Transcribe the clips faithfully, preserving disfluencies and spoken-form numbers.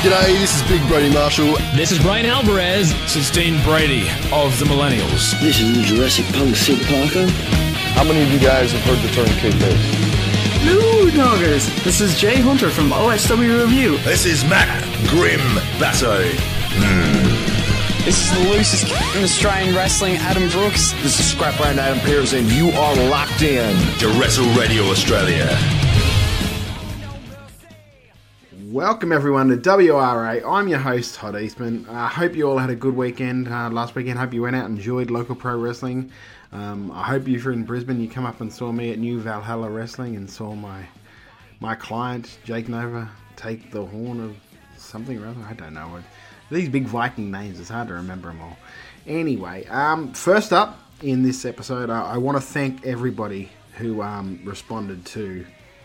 G'day, this is Big Brody Marshall. This is Brian Alvarez. This is Dean Brady of the Millennials. This is Jurassic Punk Sid Parker. How many of you guys have heard the term kayfabe? Hello, doggers. This is Jay Hunter from O S W Review. This is Matt Grim Basso. Mm. This is the loosest in Australian wrestling, Adam Brooks. This is Scrap Brand Adam Pearce, and you are locked in to Wrestle Radio Australia. Welcome everyone to W R A. I'm your host, Todd Eastman. I uh, hope you all had a good weekend uh, last weekend. Hope you went out and enjoyed local pro wrestling. Um, I hope if you're in Brisbane, you come up and saw me at New Valhalla Wrestling and saw my my client, Jake Nova, take the horn of something or other. I don't know. These big Viking names, it's hard to remember them all. Anyway, um, first up in this episode, I, I want to thank everybody who um, responded to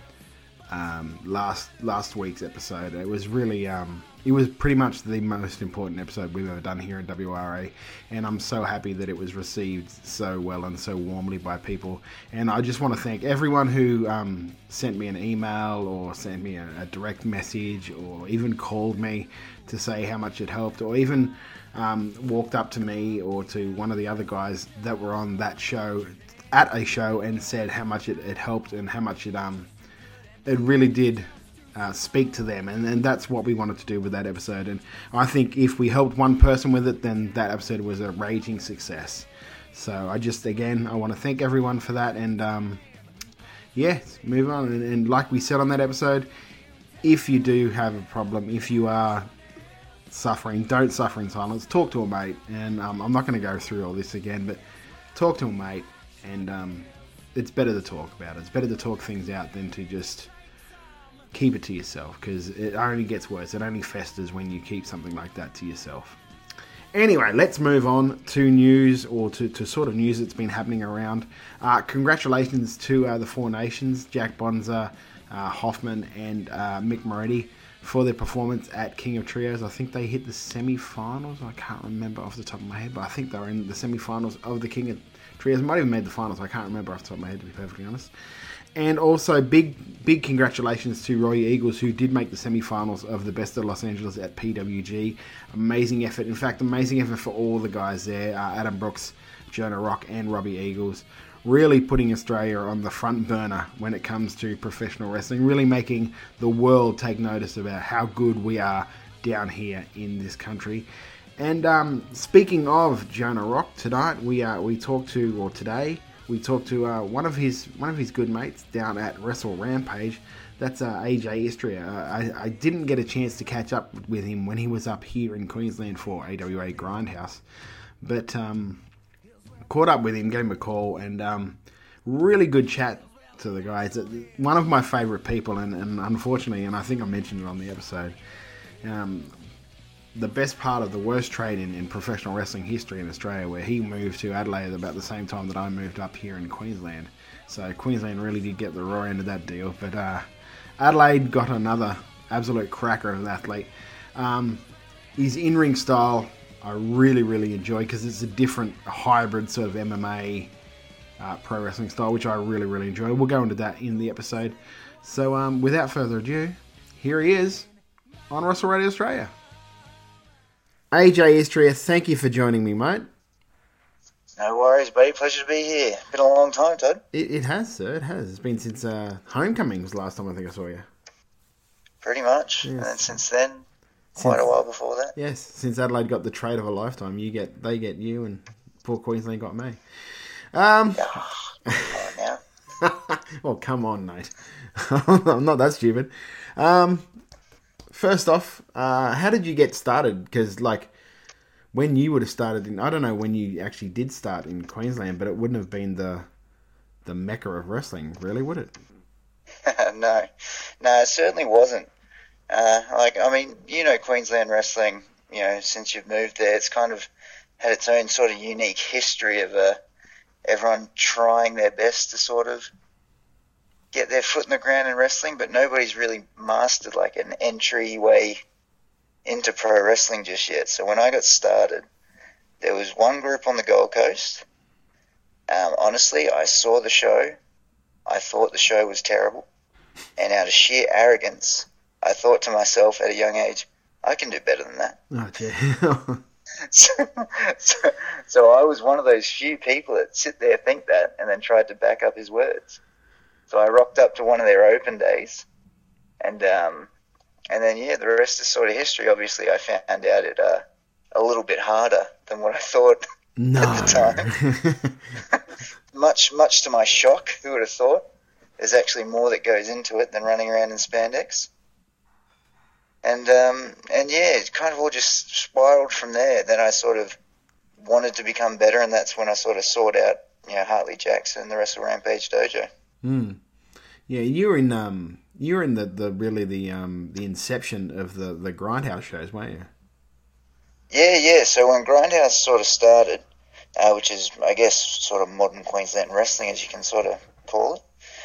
Um, last last week's episode. It was really, um, it was pretty much the most important episode we've ever done here at W R A, and I'm so happy that it was received so well and so warmly by people. And I just want to thank everyone who um, sent me an email or sent me a, a direct message or even called me to say how much it helped, or even um, walked up to me or to one of the other guys that were on that show at a show and said how much it, it helped and how much it um it really did uh, speak to them, and, and that's what we wanted to do with that episode. And I think if we helped one person with it, then that episode was a raging success. So I just, again, I want to thank everyone for that, and um, yeah, move on. And, and like we said on that episode, if you do have a problem, if you are suffering, don't suffer in silence. Talk to a mate, and um, I'm not going to go through all this again, but talk to a mate, and um, it's better to talk about it. It's better to talk things out than to just keep it to yourself, because it only gets worse. It only festers when you keep something like that to yourself. Anyway, let's move on to news, or to, to sort of news that's been happening around. Uh, congratulations to uh, the Four Nations, Jack Bonza, uh, Hoffman, and uh, Mick Moretti, for their performance at King of Trios. I think they hit the semi-finals. I can't remember off the top of my head, but I think they were in the semi-finals of the King of Trios. Might even made the finals. I can't remember off the top of my head, to be perfectly honest. And also, big big congratulations to Roy Eagles, who did make the semi-finals of the Best of Los Angeles at P W G. Amazing effort. In fact, amazing effort for all the guys there. Uh, Adam Brooks, Jonah Rock, and Robbie Eagles. Really putting Australia on the front burner when it comes to professional wrestling. Really making the world take notice about how good we are down here in this country. And um, speaking of Jonah Rock, tonight we uh, we talked to, or today, we talked to uh, one of his one of his good mates down at Wrestle Rampage. That's uh, A J Istria. Uh, I, I didn't get a chance to catch up with him when he was up here in Queensland for A W A Grindhouse, but um, caught up with him, gave him a call, and um, really good chat to the guy. It's one of my favourite people, and, and unfortunately, and I think I mentioned it on the episode, um, the best part of the worst trade in, in professional wrestling history in Australia, where he moved to Adelaide about the same time that I moved up here in Queensland. So Queensland really did get the raw end of that deal, but uh, Adelaide got another absolute cracker of an athlete. Um, his in-ring style I really, really enjoy, because it's a different hybrid sort of M M A uh, pro wrestling style, which I really, really enjoy. We'll go into that in the episode. So um, without further ado, here he is on Wrestle Radio Australia. A J Istria, thank you for joining me, mate. No worries, buddy. Pleasure to be here. Been a long time, Todd. It, it has, sir. It has. It's been since uh, Homecoming was the last time I think I saw you. Pretty much. Yes. And since then, quite since, a while before that. Yes, since Adelaide got the trade of a lifetime, you get they get you, and poor Queensland got me. Um, oh, come on now. Well, come on, mate. I'm not that stupid. Um, first off, uh, how did you get started? Because, like, when you would have started in, I don't know when you actually did start in Queensland, but it wouldn't have been the the mecca of wrestling, really, would it? no, no, it certainly wasn't. Uh, like, I mean, you know, Queensland wrestling, you know, since you've moved there, it's kind of had its own sort of unique history of uh, everyone trying their best to sort of get their foot in the ground in wrestling, but nobody's really mastered like an entryway into pro wrestling just yet. So when I got started, there was one group on the Gold Coast. Um, honestly, I saw the show. I thought the show was terrible. And out of sheer arrogance, I thought to myself at a young age, I can do better than that. Oh, gee. so, so, so I was one of those few people that sit there, think that, and then tried to back up his words. So I rocked up to one of their open days, and um, and then yeah, the rest is sort of history. Obviously, I found out it uh, a little bit harder than what I thought no. at the time. much, much to my shock, who would have thought? There's actually more that goes into it than running around in spandex. And um, and yeah, it kind of all just spiraled from there. Then I sort of wanted to become better, and that's when I sort of sought out, you know, Hartley Jackson and the Wrestle Rampage Dojo. Mm. Yeah, you were in um, you were in the, the really the um, the inception of the, the Grindhouse shows, weren't you? Yeah, yeah. So when Grindhouse sort of started, uh, which is I guess sort of modern Queensland wrestling, as you can sort of call it.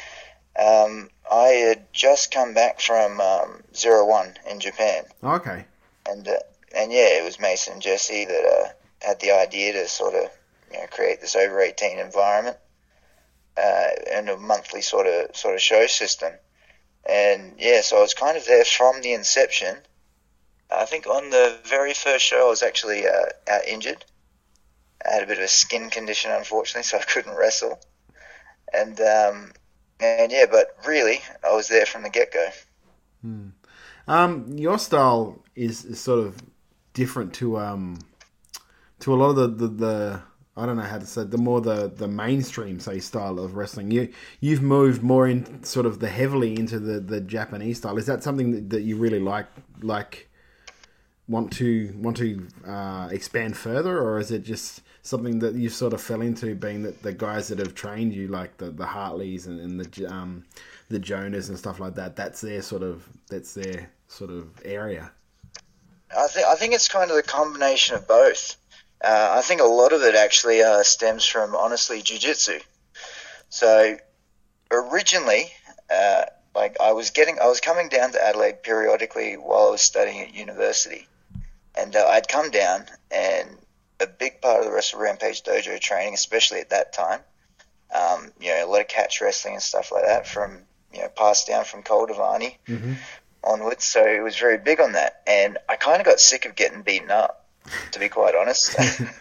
Um, I had just come back from um, Zero One in Japan. Okay. And uh, and yeah, it was Mason and Jesse that uh, had the idea to sort of, you know, create this over eighteen environment uh, and a monthly sort of sort of show system. And yeah, so I was kind of there from the inception. I think on the very first show I was actually uh, out injured. I had a bit of a skin condition, unfortunately, so I couldn't wrestle. And um, and yeah, but really, I was there from the get-go. Hmm. Um, your style is, is sort of different to um to a lot of the, the, the I don't know how to say it, the more the, the mainstream say style of wrestling. You you've moved more in sort of the heavily into the, the Japanese style. Is that something that, that you really like like want to want to uh, expand further, or is it just something that you sort of fell into, being that the guys that have trained you, like the, the Hartleys and, and the um the Jonas and stuff like that, that's their sort of that's their sort of area? I think I think it's kind of the combination of both. Uh, I think a lot of it actually uh, stems from, honestly, jiu-jitsu. So originally, uh, like I was getting, I was coming down to Adelaide periodically while I was studying at university, and uh, I'd come down, and a big part of the Wrestle Rampage Dojo training, especially at that time, um, you know, a lot of catch wrestling and stuff like that, from you know passed down from Cole Devani mm-hmm. onwards. So it was very big on that, and I kind of got sick of getting beaten up, to be quite honest.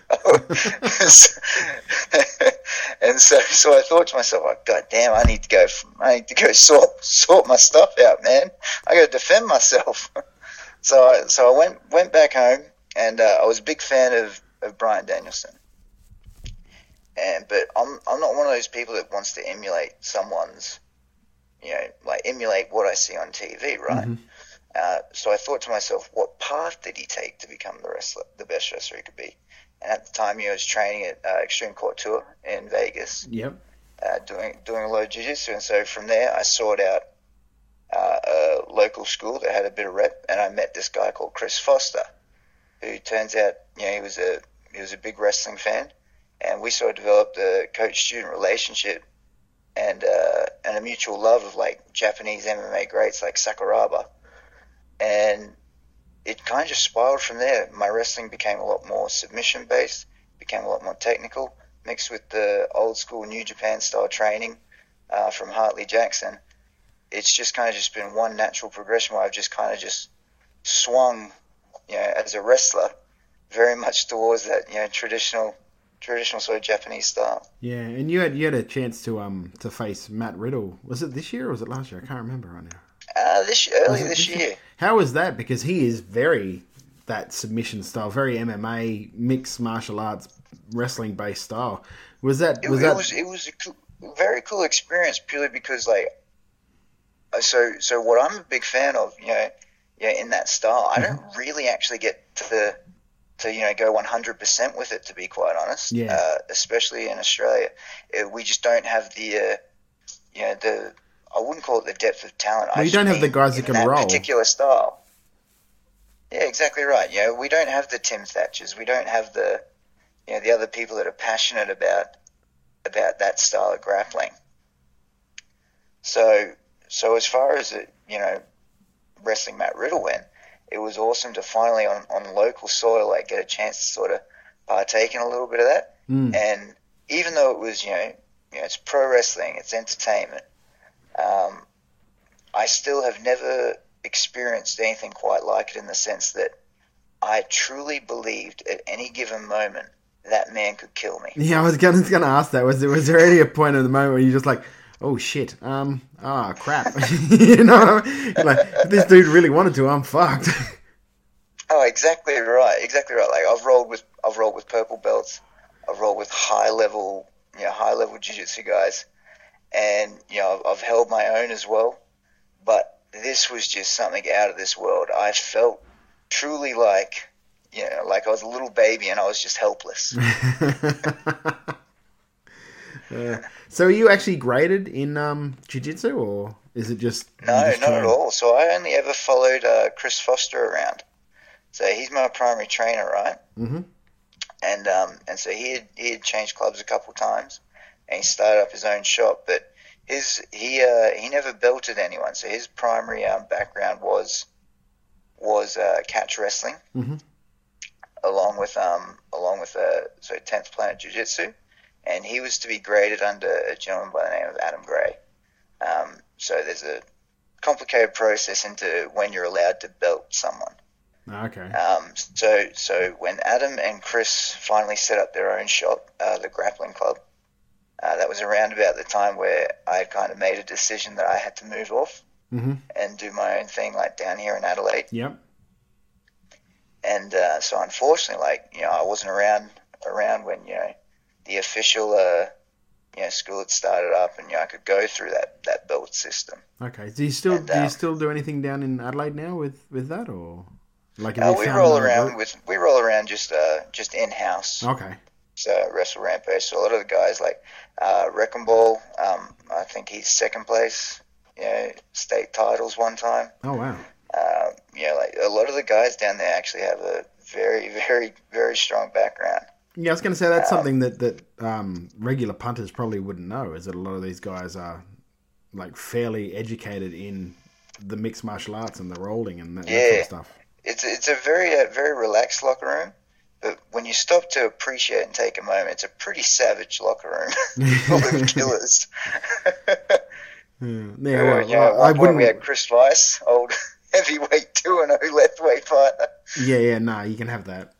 And so, so I thought to myself, like, God damn, I need to go, I need to go sort, sort my stuff out, man. I got to defend myself. So, I, so I went, went back home, and uh, I was a big fan of, of Bryan Danielson. And, but I'm, I'm not one of those people that wants to emulate someone's, you know, like emulate what I see on T V, right? Mm-hmm. Uh, so I thought to myself, what path did he take to become the wrestler, the best wrestler he could be? And at the time, he was training at uh, Extreme Couture in Vegas. Yep. Uh, doing doing a lot of jiu-jitsu, and so from there, I sought out uh, a local school that had a bit of rep, and I met this guy called Chris Foster, who turns out, you know, he was a he was a big wrestling fan, and we sort of developed a coach-student relationship, and uh, and a mutual love of like Japanese M M A greats like Sakuraba. And it kind of just spiraled from there. My wrestling became a lot more submission-based, became a lot more technical, mixed with the old-school New Japan-style training uh, from Hartley Jackson. It's just kind of just been one natural progression where I've just kind of just swung, you know, as a wrestler, very much towards that, you know, traditional, traditional sort of Japanese style. Yeah, and you had you had a chance to um to face Matt Riddle. Was it this year or was it last year? I can't remember right now. Uh, this early this, this year. year. How was that? Because he is very that submission style, very M M A mixed martial arts wrestling based style. Was that? Was it, that? It was. It was a cool, very cool experience purely because like, so so what I'm a big fan of, you know, yeah, in that style, I don't really actually get to to you know go one hundred percent with it, to be quite honest. Yeah. Uh, especially in Australia, it, we just don't have the uh, you know the. I wouldn't call it the depth of talent. Well, you don't have the guys that can that roll. Particular style. Yeah, exactly right. You know, we don't have the Tim Thatchers. We don't have the, you know, the other people that are passionate about about that style of grappling. So, so as far as it, you know, wrestling Matt Riddle went, it was awesome to finally on, on local soil like get a chance to sort of partake in a little bit of that. Mm. And even though it was, you know, you know, it's pro wrestling, it's entertainment. Um, I still have never experienced anything quite like it in the sense that I truly believed at any given moment that man could kill me. Yeah, I was going to ask that. Was there, was there any point in the moment where you're just like, oh shit, um, ah, oh, crap. You know what I mean? You're like, if this dude really wanted to, I'm fucked. Oh, exactly right, exactly right. Like I've rolled with, I've rolled with purple belts. I've rolled with high level, you know, high level jiu-jitsu guys, and you know, I've, I've held my own as well. But this was just something out of this world. I felt truly like, you know, like I was a little baby and I was just helpless. uh, so are you actually graded in um, jiu-jitsu, or is it just... No, just not train? at all. So I only ever followed uh, Chris Foster around. So he's my primary trainer, right? Mm-hmm. And um, and so he had, he had changed clubs a couple times, and he started up his own shop. But his he uh, he never belted anyone. So his primary um, background was was uh, catch wrestling, mm-hmm. along with um along with uh, so tenth Planet Jiu-Jitsu, and he was to be graded under a gentleman by the name of Adam Gray. Um, so there's a complicated process into when you're allowed to belt someone. Okay. Um, so so when Adam and Chris finally set up their own shop, uh, the Grappling Club, uh, that was around about the time where I had kind of made a decision that I had to move off mm-hmm. and do my own thing, like down here in Adelaide. Yep. And uh, so unfortunately, like, you know, I wasn't around around when, you know, the official uh, you know, school had started up, and you know, I could go through that, that belt system. Okay. Do you still and, do you um, still do anything down in Adelaide now with, with that, or like uh, have you we found roll another around group? with we roll around just uh, just in house. Okay. So Wrestle Rampage. So a lot of the guys like uh, Wrecking Ball, um, I think he's second place, you know, state titles one time. Oh wow. Um, you know, like a lot of the guys down there actually have a very, very, very strong background. Yeah, I was going to say that's Um, something that that um, regular punters probably wouldn't know. Is that a lot of these guys are like fairly educated in the mixed martial arts and the rolling and that, that sort Yeah. of stuff. It's it's a very uh, very relaxed locker room, but when you stop to appreciate and take a moment, it's a pretty savage locker room full of killers. Yeah, yeah well, you know, at I, I one point wouldn't. we had Chris Weiss, old heavyweight two and oh left weight fighter. Yeah, yeah, no, you can have that.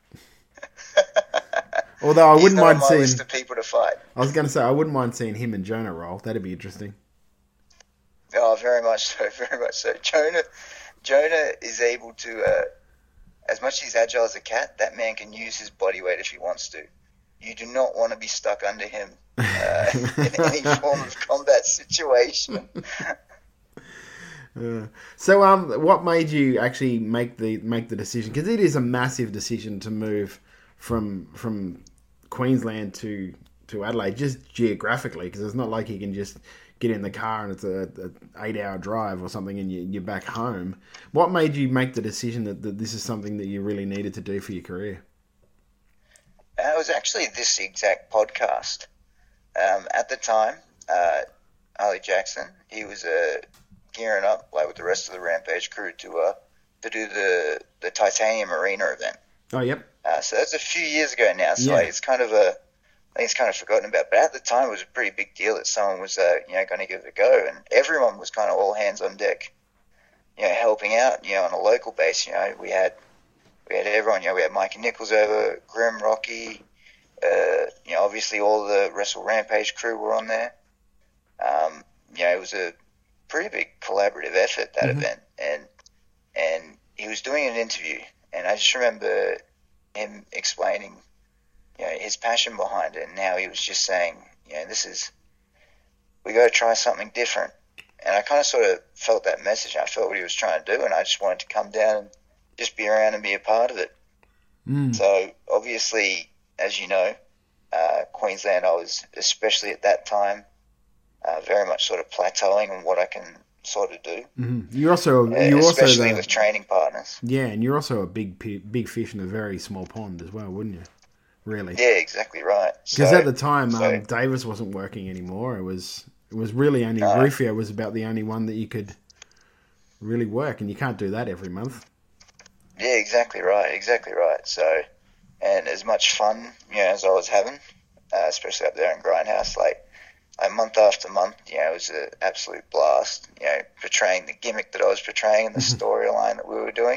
Although I He's wouldn't not on mind my seeing. list of people to fight. I was going to say I wouldn't mind seeing him and Jonah roll. That'd be interesting. Oh, very much so, very much so. Jonah, Jonah is able to, uh, as much as he's agile as a cat, that man can use his body weight if he wants to. You do not want to be stuck under him uh, in any form of combat situation. Uh, so, um, what made you actually make the make the decision? Because it is a massive decision to move from from Queensland to to Adelaide, just geographically. Because it's not like you can just get in the car and it's a, a eight hour drive or something, and you, you're back home. What made you make the decision that, that this is something that you really needed to do for your career? Uh, it was actually this exact podcast. Um, at the time, uh, Harley Jackson, he was uh, gearing up, like with the rest of the Rampage crew, to uh, to do the the Titanium Arena event. Oh, yep. Uh, so that's a few years ago now. So Yeah. like, it's kind of a, I think it's kind of forgotten about. But at the time, it was a pretty big deal that someone was, uh, you know, going to give it a go, and everyone was kind of all hands on deck, you know, helping out, you know, on a local base. You know, we had we had everyone. You know, we had Mikey Nichols over, Grim, Rocky. Uh, you know, obviously all the Wrestle Rampage crew were on there. Um, you know, it was a pretty big collaborative effort, that Mhm. event, and and he was doing an interview, and I just remember him explaining, you know, his passion behind it, and now he was just saying, you know, this is, we got to try something different, and I kind of sort of felt that message. I felt what he was trying to do, and I just wanted to come down and just be around and be a part of it. Mm. So obviously, as you know, uh, Queensland, I was, especially at that time, uh, very much sort of plateauing on what I can sort of do. Mm-hmm. You're also Uh, you're also especially the, with training partners. yeah, and you're also a big pi- big fish in a very small pond as well, wouldn't you? Really? Yeah, exactly right. Because So- at the time, so- um, Davis wasn't working anymore. It was it was really only No. Rufio was about the only one that you could really work, and you can't do that every month. Yeah, exactly right, exactly right. So, and as much fun, you know, as I was having, uh, especially up there in Grindhouse, like, like month after month, you know, it was an absolute blast. You know, portraying the gimmick that I was portraying and the storyline that we were doing.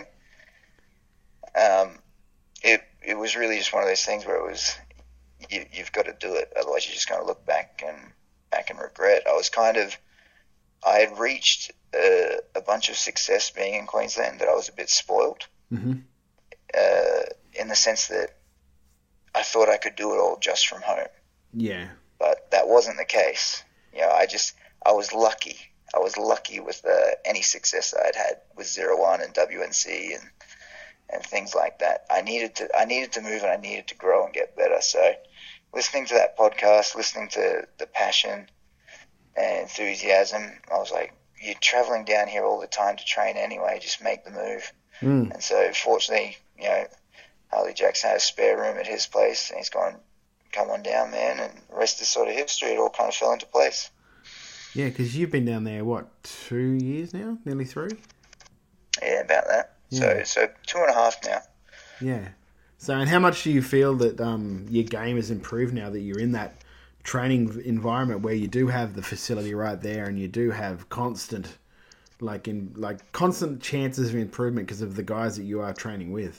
Um, it it was really just one of those things where it was you, you've got to do it, otherwise you're just going to look back and back and regret. I was kind of I had reached a, a bunch of success being in Queensland that I was a bit spoiled, mm-hmm. uh, in the sense that I thought I could do it all just from home. Yeah. But that wasn't the case. You know, I just, I was lucky. I was lucky with uh, any success I'd had with Zero One and W N C and and things like that. I needed to, I needed to move and I needed to grow and get better. So listening to that podcast, listening to the passion and enthusiasm, I was like, you're traveling down here all the time to train anyway, just make the move. Mm. And so fortunately, you know, Harley Jackson had a spare room at his place and he's gone, come on down, man, and the rest is sort of history. It all kind of fell into place. Yeah, because you've been down there, what, two years now? Nearly three? Yeah, about that. Yeah. So so two and a half now. Yeah. So, and how much do you feel that um, your game has improved now that you're in that training environment where you do have the facility right there and you do have constant, like in like constant chances of improvement because of the guys that you are training with?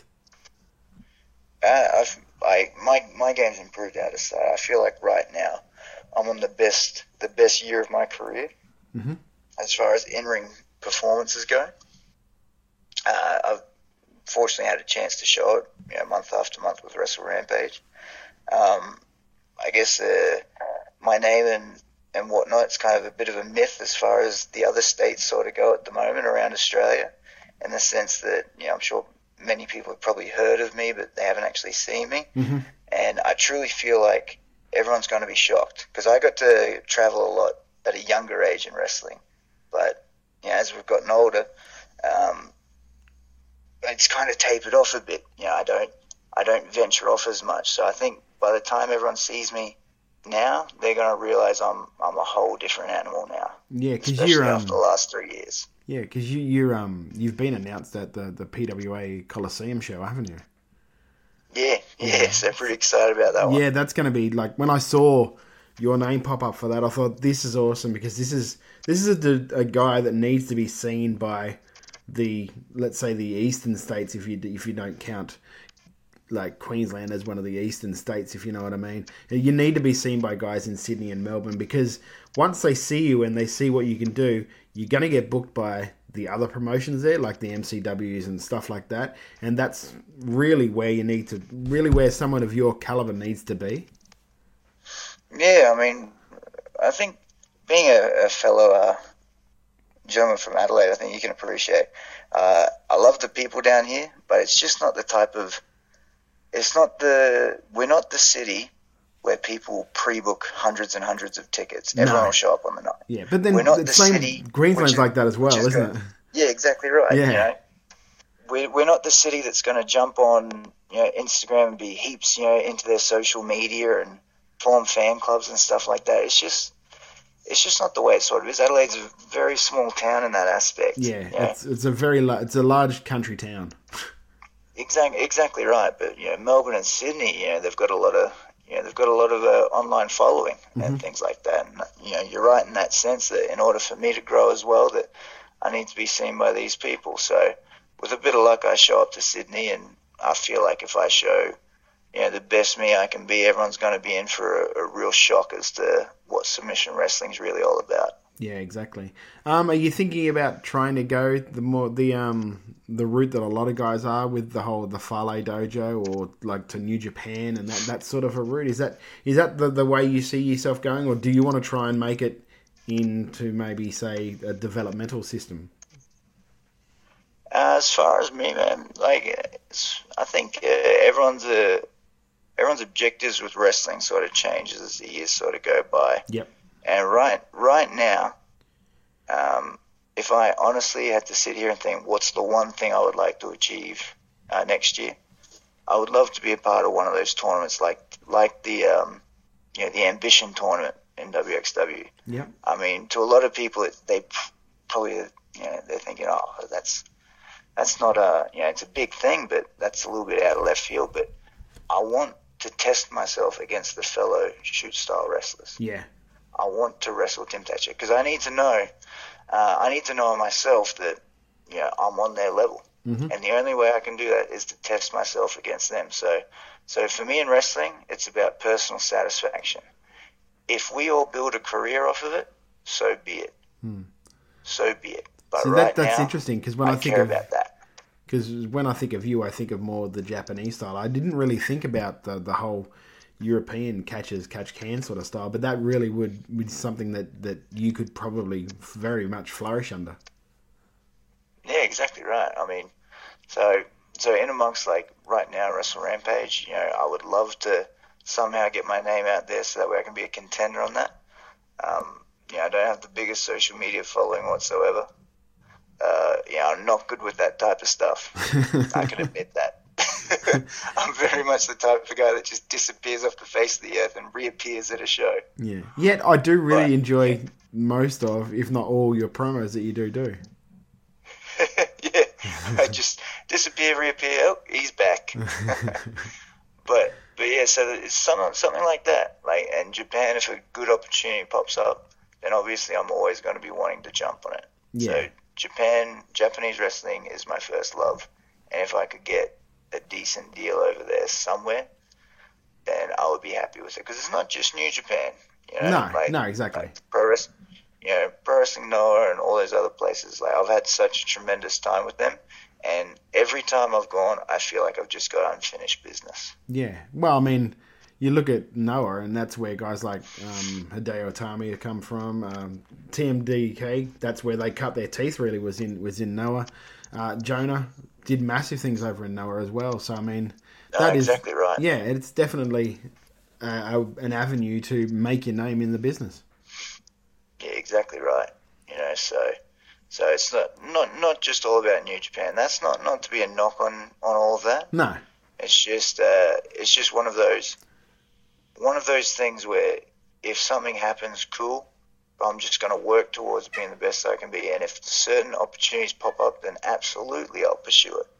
Uh, I've, I my my game's improved out of sight. I feel like right now I'm on the best the best year of my career, mm-hmm. as far as in-ring performances go. Uh, I've fortunately had a chance to show it, you know, month after month with Wrestle Rampage. Um, I guess uh, my name and, and whatnot, it's kind of a bit of a myth as far as the other states sort of go at the moment around Australia, in the sense that, you know, I'm sure many people have probably heard of me, but they haven't actually seen me. Mm-hmm. And I truly feel like everyone's going to be shocked, because I got to travel a lot at a younger age in wrestling. But, you know, as we've gotten older, um, it's kind of tapered off a bit. You know, I don't, I don't venture off as much. So I think by the time everyone sees me now, they're going to realize I'm, I'm a whole different animal now. Yeah, because you're um, after the last three years. Yeah, because you, you're um, you've been announced at the the P W A Coliseum show, haven't you? Yeah, yeah. yeah. So pretty excited about that one. Yeah, that's going to be like when I saw your name pop up for that, I thought this is awesome, because this is this is a, a guy that needs to be seen by the, let's say, the eastern states, if you if you don't count like Queensland as one of the eastern states, if you know what I mean. You need to be seen by guys in Sydney and Melbourne, because once they see you and they see what you can do, you're going to get booked by the other promotions there, like the M C Ws and stuff like that. And that's really where you need to, really where someone of your caliber needs to be. Yeah, I mean, I think being a, a fellow uh, gentleman from Adelaide, I think you can appreciate. Uh, I love the people down here, but it's just not the type of, it's not the, we're not the city where people pre-book hundreds and hundreds of tickets. Everyone No. will show up on the night. Yeah, but then we're not the the same city, Queensland's which- like that as well, which is isn't good. it? Yeah, exactly right. Yeah. You know, we're, we're not the city that's going to jump on, you know, Instagram and be heaps, you know, into their social media and form fan clubs and stuff like that. It's just, it's just not the way it sort of is. Adelaide's a very small town in that aspect. Yeah, you know? it's it's a very la- it's a large country town. Exactly, exactly right. But you know, Melbourne and Sydney, you know, they've got a lot of, you know, they've got a lot of uh, online following Mm-hmm. and things like that. And you know, you're right in that sense that in order for me to grow as well, that I need to be seen by these people. So, with a bit of luck, I show up to Sydney, and I feel like if I show, you know, the best me I can be, everyone's going to be in for a, a real shock as to what submission wrestling's really all about. Yeah, exactly. Um, are you thinking about trying to go the more the um the route that a lot of guys are with the whole the Fale Dojo, or like to New Japan and that, that sort of a route? Is that is that the, the way you see yourself going, or do you want to try and make it into maybe say a developmental system? Uh, as far as me, man, like it's, I think uh, everyone's uh, everyone's objectives with wrestling sort of changes as the years sort of go by. Yep. And right right now, um, if I honestly had to sit here and think, what's the one thing I would like to achieve uh, next year? I would love to be a part of one of those tournaments, like like the um, you know the Ambition tournament in W X W. Yep. I mean, to a lot of people, it, they probably you know they're thinking, oh, that's that's not a you know it's a big thing, but that's a little bit out of left field. But I want to test myself against the fellow shoot style wrestlers. Yeah. I want to wrestle Tim Thatcher because I need to know, uh, I need to know myself that, you know, I'm on their level. Mm-hmm. And the only way I can do that is to test myself against them. So, so for me in wrestling, it's about personal satisfaction. If we all build a career off of it, so be it. Hmm. So be it. But See, right that, that's now, interesting because when I, I think care of about that. Because when I think of you, I think of more the Japanese style. I didn't really think about the the whole European catches catch can sort of style, but that really would be something that, that you could probably very much flourish under. Yeah, exactly right. I mean, so so in amongst like right now Wrestle Rampage, you know, I would love to somehow get my name out there so that way I can be a contender on that. Um, you know, I don't have the biggest social media following whatsoever. Uh, yeah, I'm not good with that type of stuff. I can admit that. I'm very much the type of guy that just disappears off the face of the earth and reappears at a show. Yeah. Yet I do really but, enjoy yeah. most of, if not all, your promos that you do do. Yeah. I just disappear, reappear. Oh, he's back. but but yeah, so it's something something like that. Like, and Japan, if a good opportunity pops up, then obviously I'm always going to be wanting to jump on it. Yeah. So Japan, Japanese wrestling is my first love, and if I could get a decent deal over there somewhere, then I would be happy with it. Because it's not just New Japan, you know. No, like, no, exactly. Like Pro Wrestling, you know, Pro Wrestling Noah and all those other places. Like, I've had such a tremendous time with them, and every time I've gone, I feel like I've just got unfinished business. Yeah. Well, I mean, you look at Noah, and that's where guys like um, Hideo Itami have come from. Um, T M D K, that's where they cut their teeth. Really, was in was in Noah. Uh, Jonah did massive things over in Noah as well. So I mean, No, that is exactly right. Yeah, it's definitely uh, an avenue to make your name in the business. Yeah, exactly right. You know, so so it's not not not just all about New Japan. That's not not to be a knock on on all of that. No, it's just uh, it's just one of those. One of those things where if something happens, cool, I'm just going to work towards being the best I can be. And if certain opportunities pop up, then absolutely I'll pursue it.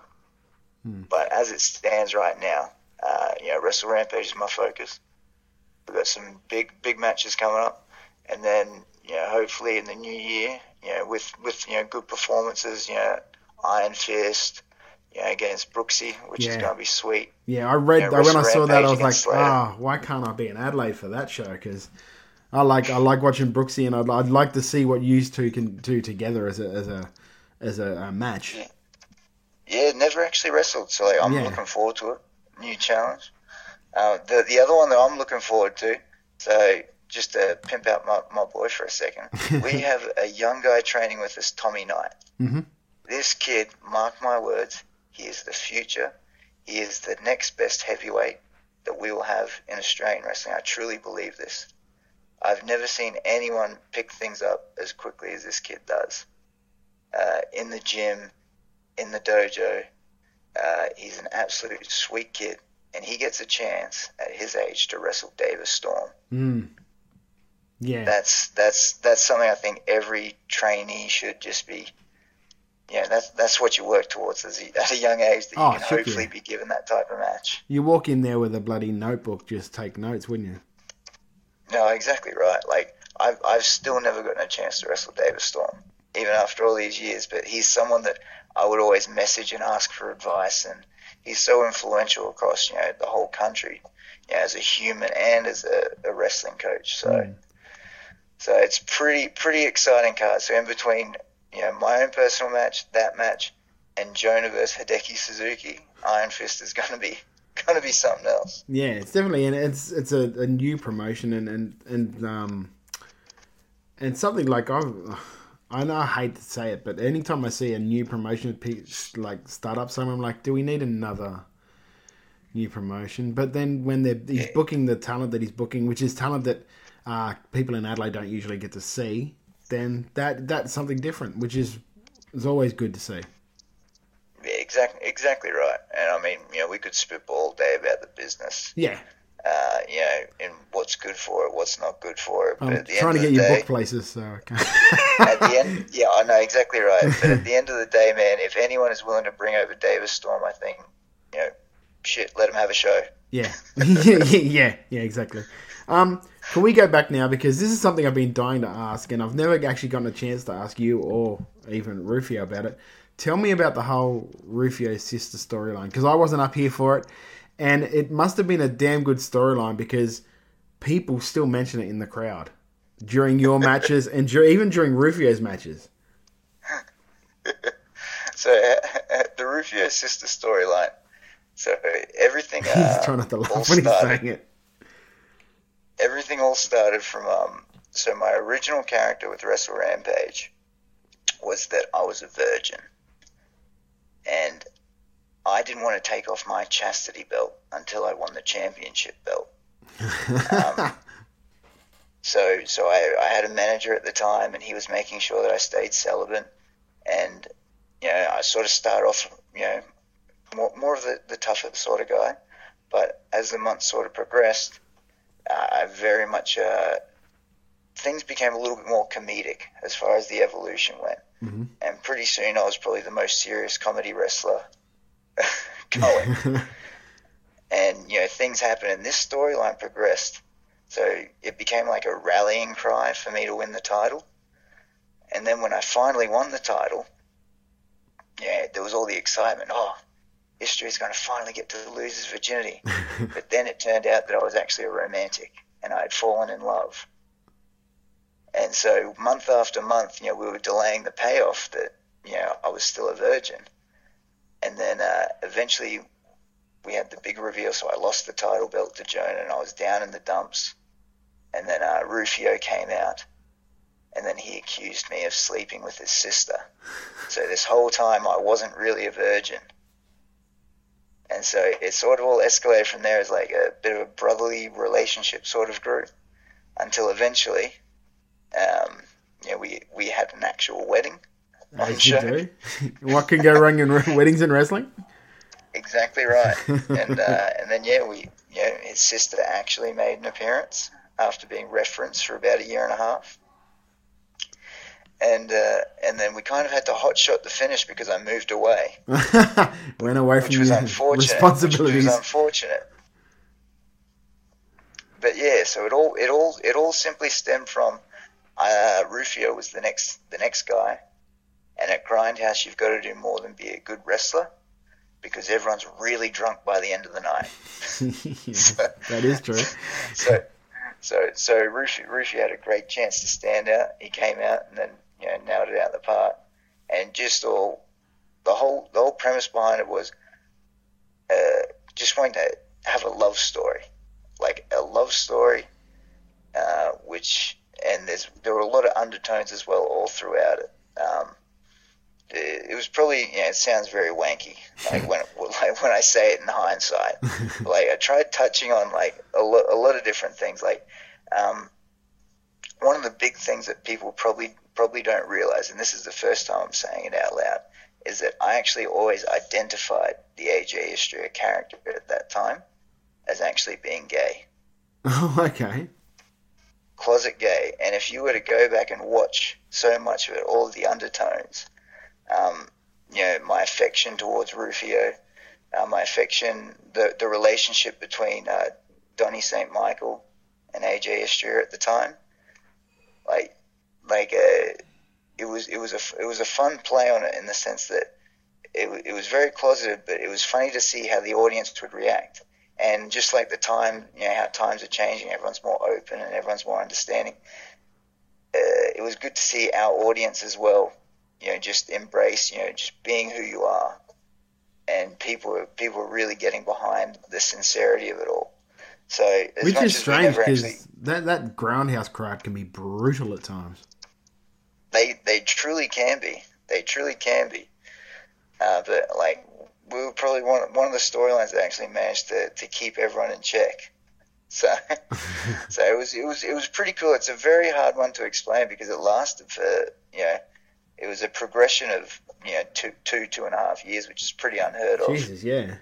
Hmm. But as it stands right now, uh, you know, Wrestle Rampage is my focus. We've got some big, big matches coming up. And then, you know, hopefully in the new year, you know, with, with you know, good performances, you know, Iron Fist, you know, against Brooksy, which yeah. is going to be sweet. Yeah, I read you know, when I saw that, I was like, Slater. ah, oh, why can't I be in Adelaide for that show? Because I like I like watching Brooksy, and I'd, I'd like to see what you two can do together as a as a as a, a match. Yeah. yeah, never actually wrestled, so like, I'm yeah. looking forward to it. New challenge. Uh, the the other one that I'm looking forward to. So just to pimp out my, my boy for a second, we have a young guy training with us, Tommy Knight. Mm-hmm. This kid, mark my words, he is the future. He is the next best heavyweight that we will have in Australian wrestling. I truly believe this. I've never seen anyone pick things up as quickly as this kid does. Uh, in the gym, in the dojo, uh, he's an absolute sweet kid, and he gets a chance at his age to wrestle Davis Storm. Mm. Yeah, that's that's that's something I think every trainee should just be. Yeah, that's that's what you work towards as a, at a young age, that you oh, can shit, hopefully yeah. be given that type of match. You walk in there with a bloody notebook, just take notes, wouldn't you? No, exactly right. Like, I've I've still never gotten a chance to wrestle Davis Storm, even after all these years. But he's someone that I would always message and ask for advice, and he's so influential across, you know, the whole country, you know, as a human and as a, a wrestling coach. So, mm. so it's pretty pretty exciting card. So in between, you know, my own personal match, that match, and Jonah versus Hideki Suzuki, Iron Fist is going to be going to be something else. Yeah, it's definitely, and it's it's a, a new promotion, and and and um and something like I I know I hate to say it, but anytime I see a new promotion like start up somewhere, I'm like, do we need another new promotion? But then when they're he's yeah. booking the talent that he's booking, which is talent that uh, people in Adelaide don't usually get to see, then that that's something different, which is is always good to see. Yeah, exactly, exactly right. And I mean, you know, we could spitball all day about the business. Yeah. Uh, you know, and what's good for it, what's not good for it. But I'm at the trying end to of get the you day, book places, so I can't. At the end, yeah, I know exactly right. But at the end of the day, man, if anyone is willing to bring over Davis Storm, I think, you know, shit, let him have a show. Yeah, yeah, yeah, yeah, exactly. Um, Can we go back now, because this is something I've been dying to ask, and I've never actually gotten a chance to ask you or even Rufio about it. Tell me about the whole Rufio sister storyline, because I wasn't up here for it, and it must have been a damn good storyline because people still mention it in the crowd during your matches and dur- even during Rufio's matches. So uh, the Rufio sister storyline. So everything. Uh, He's trying not to all laugh when he's started- saying it. Everything all started from um. So my original character with Wrestle Rampage was that I was a virgin, and I didn't want to take off my chastity belt until I won the championship belt. um, so so I, I had a manager at the time, and he was making sure that I stayed celibate. And, you know, I sort of started off, you know, more, more of the, the tougher sort of guy. But as the months sort of progressed, uh, I very much, uh, things became a little bit more comedic as far as the evolution went. Mm-hmm. And pretty soon I was probably the most serious comedy wrestler going. And, you know, things happened, and this storyline progressed. So it became like a rallying cry for me to win the title. And then when I finally won the title, yeah, there was all the excitement. Oh, History's going to finally get to lose his virginity. But then it turned out that I was actually a romantic, and I had fallen in love. And so month after month, you know, we were delaying the payoff that, you know, I was still a virgin. And then uh, eventually we had the big reveal, so I lost the title belt to Jonah, and I was down in the dumps. And then uh, Rufio came out, and then he accused me of sleeping with his sister. So this whole time I wasn't really a virgin. And so it sort of all escalated from there as like a bit of a brotherly relationship sort of grew, until eventually, um, you know, we, we had an actual wedding on As you show. do. What can go wrong in re- weddings and wrestling? Exactly right. and uh, and then yeah, we you know, his sister actually made an appearance after being referenced for about a year and a half. And uh, and then we kind of had to hotshot the finish because I moved away, Went away which from was your unfortunate. responsibilities. Which was unfortunate. But yeah, so it all it all it all simply stemmed from uh, Rufio was the next the next guy, and at Grindhouse you've got to do more than be a good wrestler, because everyone's really drunk by the end of the night. so, that is true. So, so, so Rufio, Rufio had a great chance to stand out. He came out and then, you know, nailed it out of the park. And just all, the whole, the whole premise behind it was, uh, just wanting to have a love story, like a love story, uh, which, and there's, there were a lot of undertones as well all throughout it. Um, It was probably, you know, it sounds very wanky, like when like when I say it in hindsight. Like I tried touching on like a, lo- a lot of different things. Like um, one of the big things that people probably probably don't realize, and this is the first time I'm saying it out loud, is that I actually always identified the A J Istria character at that time as actually being gay. Oh, okay. Closet gay. And if you were to go back and watch so much of it, all of the undertones, Um, you know, my affection towards Rufio, uh, my affection, the the relationship between uh, Donnie Saint Michael and A J Istria at the time, like, like uh, it was it was a it was a fun play on it in the sense that it it was very closeted, but it was funny to see how the audience would react. And just like the time, you know, how times are changing, everyone's more open and everyone's more understanding. Uh, it was good to see our audience as well, you know, just embrace, you know, just being who you are. And people people are really getting behind the sincerity of it all. So, as Which much is as strange, we never because actually, that, that Groundhouse crowd can be brutal at times. they they truly can be. They truly can be. Uh, but, like, we were probably one, one of the storylines that actually managed to, to keep everyone in check. So, so it was it was it was pretty cool. It's a very hard one to explain because it lasted for, you know, it was a progression of, you know, two, two, two and a half years, which is pretty unheard of. Jesus, yeah.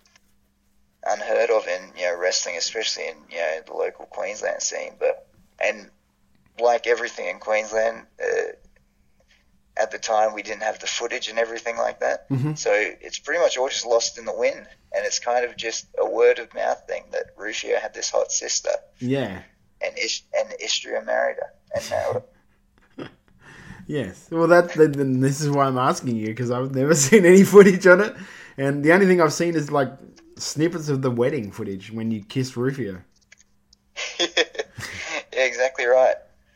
Unheard of in, you know, wrestling, especially in, you know, the local Queensland scene. But, and like everything in Queensland, uh, at the time we didn't have the footage and everything like that. Mm-hmm. So it's pretty much all just lost in the wind. And it's kind of just a word of mouth thing that Rufio had this hot sister. Yeah. and Ish, and Istria married her and nailed it. Yes. Well, that then this is why I'm asking you, because I've never seen any footage on it, and the only thing I've seen is like snippets of the wedding footage when you kissed Rufio. Yeah, exactly right.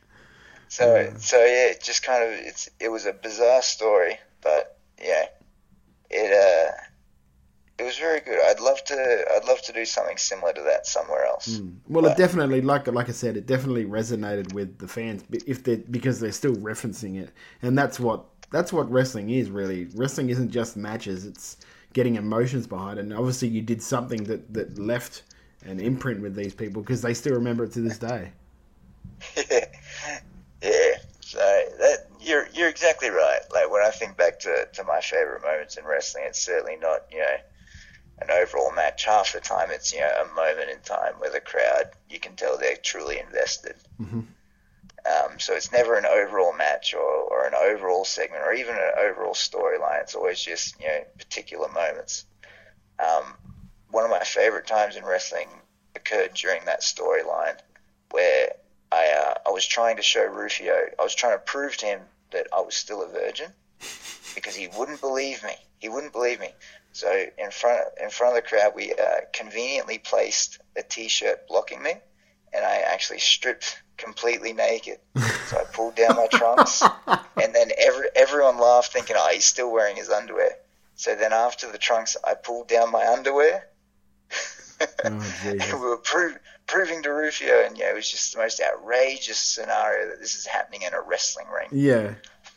So, yeah. so yeah, it just kind of it's it was a bizarre story, but yeah, it uh, it was very good. I'd love to I'd love to do something similar to that somewhere else. Mm. Well, but, it definitely, like like I said, it definitely resonated with the fans if they because they're still referencing it, and that's what that's what wrestling is really. Wrestling isn't just matches; it's getting emotions behind it. And obviously, you did something that, that left an imprint with these people because they still remember it to this day. Yeah, yeah. So that you're you're exactly right. Like when I think back to, to my favorite moments in wrestling, it's certainly not you know an overall match. Half the time, it's you know a moment in time where the crowd you can tell they're truly invested. Mm-hmm. Um, so it's never an overall match or, or an overall segment or even an overall storyline. It's always just you know particular moments. Um, one of my favorite times in wrestling occurred during that storyline where I uh, I was trying to show Rufio, I was trying to prove to him that I was still a virgin because he wouldn't believe me. He wouldn't believe me. So in front of, in front of the crowd, we uh, conveniently placed a T-shirt blocking me, and I actually stripped completely naked. So I pulled down my trunks, and then every, everyone laughed thinking, oh, he's still wearing his underwear. So then after the trunks, I pulled down my underwear. Oh, and we were pro- proving to Rufio, and yeah, it was just the most outrageous scenario that this is happening in a wrestling ring. Yeah.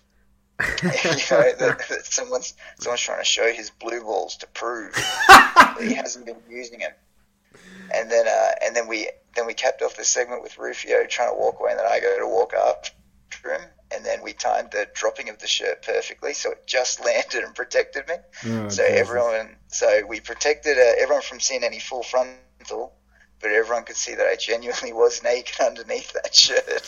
you know, that, that someone's someone's trying to show his blue balls to prove that he hasn't been using them. And then, uh, and then we then we capped off the segment with Rufio trying to walk away, and then I go to walk after him, and then we timed the dropping of the shirt perfectly, so it just landed and protected me. Oh, so Jesus. everyone, so we protected uh, everyone from seeing any full frontal, but everyone could see that I genuinely was naked underneath that shirt.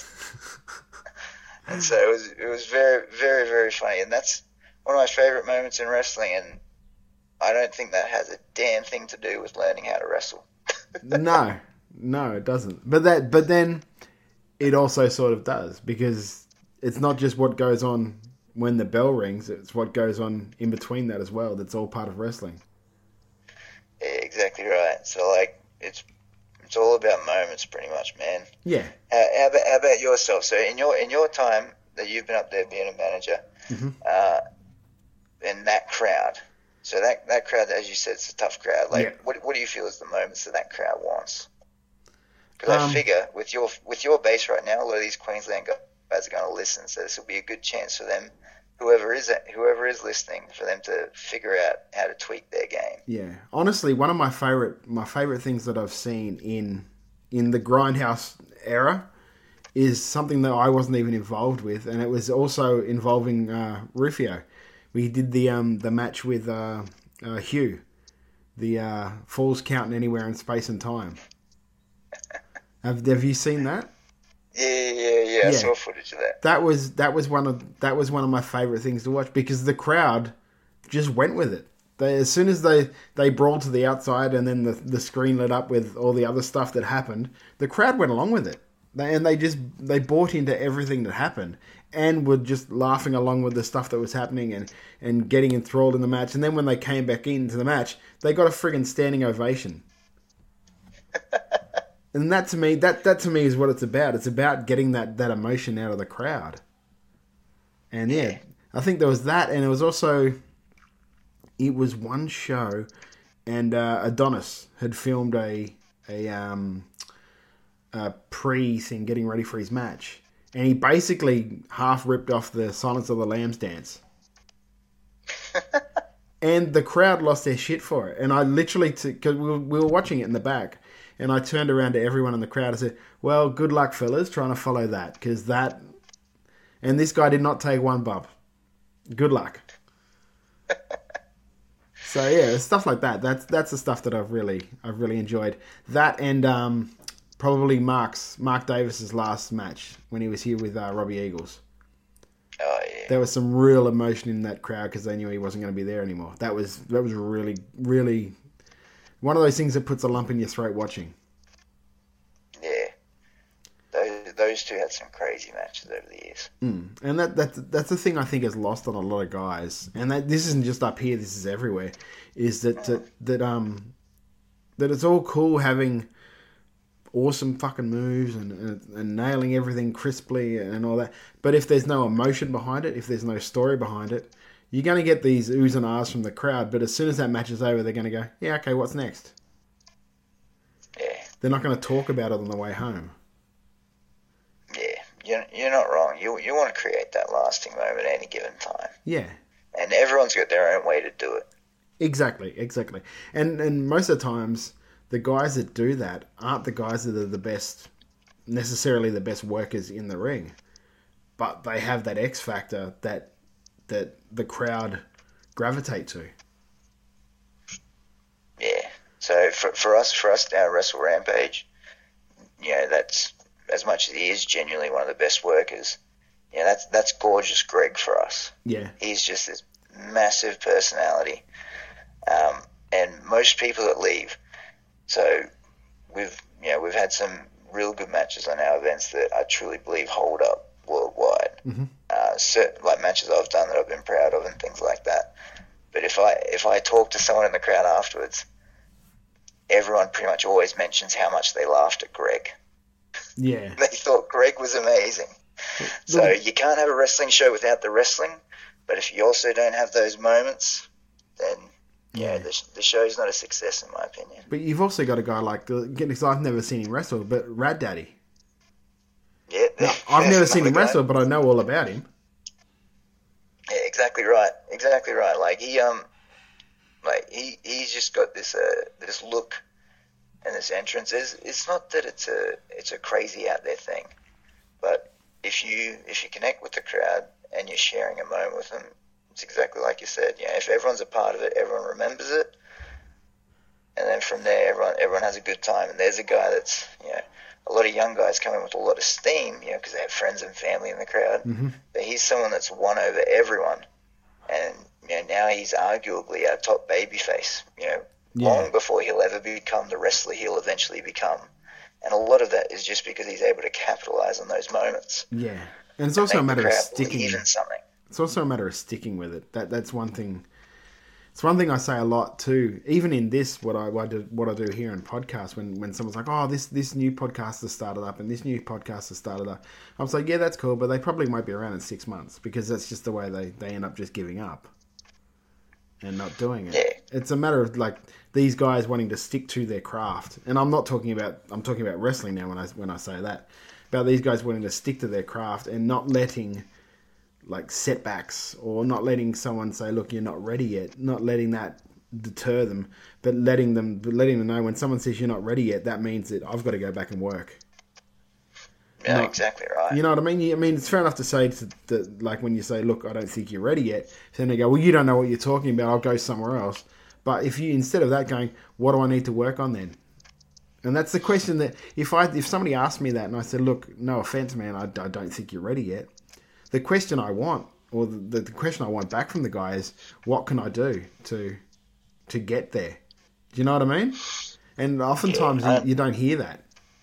And so it was it was very very very funny, and that's one of my favorite moments in wrestling, and I don't think that has a damn thing to do with learning how to wrestle. no, no, it doesn't. But that, but then it also sort of does, because it's not just what goes on when the bell rings; it's what goes on in between that as well. That's all part of wrestling. Yeah, exactly right. So like it's it's all about moments, pretty much, man. Yeah. How, how about how about yourself? So in your in your time that you've been up there being a manager, mm-hmm. uh, in that crowd. So that that crowd, as you said, it's a tough crowd. Like, yeah. what what do you feel is the moments that that crowd wants? Because um, I figure with your with your base right now, a lot of these Queensland guys are going to listen. So this will be a good chance for them, whoever is whoever is listening, for them to figure out how to tweak their game. Yeah, honestly, one of my favorite my favorite things that I've seen in in the Grindhouse era is something that I wasn't even involved with, and it was also involving uh, Rufio. We did the um, the match with uh, uh, Hugh, the uh, Falls Counting Anywhere in Space and Time. have Have you seen that? Yeah, yeah, yeah, yeah. I saw footage of that. That was that was one of that was one of my favorite things to watch, because the crowd just went with it. They, as soon as they, they brawled to the outside, and then the the screen lit up with all the other stuff that happened, the crowd went along with it. They, and they just they bought into everything that happened, and were just laughing along with the stuff that was happening, and, and getting enthralled in the match. And then when they came back into the match, they got a friggin' standing ovation. And that to me, that, that to me is what it's about. It's about getting that, that emotion out of the crowd. And yeah, yeah, I think there was that, and it was also, it was one show, and uh, Adonis had filmed a a um a pre thing getting ready for his match, and he basically half ripped off the Silence of the Lambs dance. And the crowd lost their shit for it. And I literally, because we, were, we were watching it in the back, and I turned around to everyone in the crowd and said, well, good luck, fellas, trying to follow that, because that... And this guy did not take one bump. Good luck. So yeah, stuff like that. That's that's the stuff that I've really I've really enjoyed. That and um, probably Mark's Mark Davis's last match when he was here with uh, Robbie Eagles. Oh yeah. There was some real emotion in that crowd because they knew he wasn't going to be there anymore. That was that was really really one of those things that puts a lump in your throat watching. Yeah. two had some crazy matches over the years. Mm. And that, that that's the thing I think is lost on a lot of guys. And that this isn't just up here, this is everywhere. Is that mm. that, that um that it's all cool having awesome fucking moves and, and, and nailing everything crisply and all that. But if there's no emotion behind it, if there's no story behind it, you're going to get these oohs and ahs from the crowd. But as soon as that match is over, they're going to go, yeah, okay, what's next? Yeah. They're not going to talk about it on the way home. Yeah, you're, you're not wrong. You, you want to create that lasting moment at any given time. Yeah. And everyone's got their own way to do it. Exactly, exactly. And and most of the times, the guys that do that aren't the guys that are the best, necessarily the best workers in the ring, but they have that X factor that that the crowd gravitate to. Yeah. So for for us, for us down at Wrestle Rampage, you know, that's as much as he is genuinely one of the best workers. Yeah, that's that's gorgeous Greg for us. Yeah. He's just this massive personality, um, and most people that leave. So we've you know we've had some real good matches on our events that I truly believe hold up worldwide. Mm-hmm. Uh, certain, like matches I've done that I've been proud of and things like that. But if I if I talk to someone in the crowd afterwards, everyone pretty much always mentions how much they laughed at Greg. Yeah, they thought Greg was amazing. So you can't have a wrestling show without the wrestling. But if you also don't have those moments, then yeah, yeah the, the show's not a success in my opinion. But you've also got a guy like, because I've never seen him wrestle, but Rad Daddy. Yeah, now, I've never seen him guy. wrestle, but I know all about him. Yeah, exactly right, exactly right. Like he, um, like he, he's just got this, uh, this look and this entrance. It's, it's not that it's a, it's a crazy out there thing, but if you, if you connect with the crowd and you're sharing a moment with them, it's exactly like you said. You know, if everyone's a part of it, everyone remembers it, and then from there, everyone, everyone has a good time. And there's a guy that's, you know. A lot of young guys come in with a lot of steam, you know, because they have friends and family in the crowd. Mm-hmm. But he's someone that's won over everyone, and you know now he's arguably our top babyface. You know, yeah. long before he'll ever become the wrestler he'll eventually become, and a lot of that is just because he's able to capitalize on those moments. Yeah, and it's also a matter of sticking. In something. It's also a matter of sticking with it. That that's one thing. It's one thing I say a lot too. Even in this, what I what I do, what I do here in podcasts, when, when someone's like, "Oh, this this new podcast has started up, and this new podcast has started up," I was like, "Yeah, that's cool," but they probably won't be around in six months because that's just the way they, they end up just giving up and not doing it. Yeah. It's a matter of like these guys wanting to stick to their craft, and I'm not talking about I'm talking about wrestling now when I when I say that about these guys wanting to stick to their craft and not letting. Like setbacks, or not letting someone say, "Look, you're not ready yet." Not letting that deter them, but letting them, letting them know when someone says you're not ready yet, that means that I've got to go back and work. Yeah, not, exactly right. You know what I mean? I mean, it's fair enough to say, to, to, like when you say, "Look, I don't think you're ready yet," then they go, "Well, you don't know what you're talking about. I'll go somewhere else." But if you instead of that going, "What do I need to work on then?" And that's the question that if I if somebody asked me that and I said, "Look, no offense, man, I, I don't think you're ready yet." The question I want, or the, the question I want back from the guy is, what can I do to to get there? Do you know what I mean? And oftentimes yeah, um, you, you don't hear that.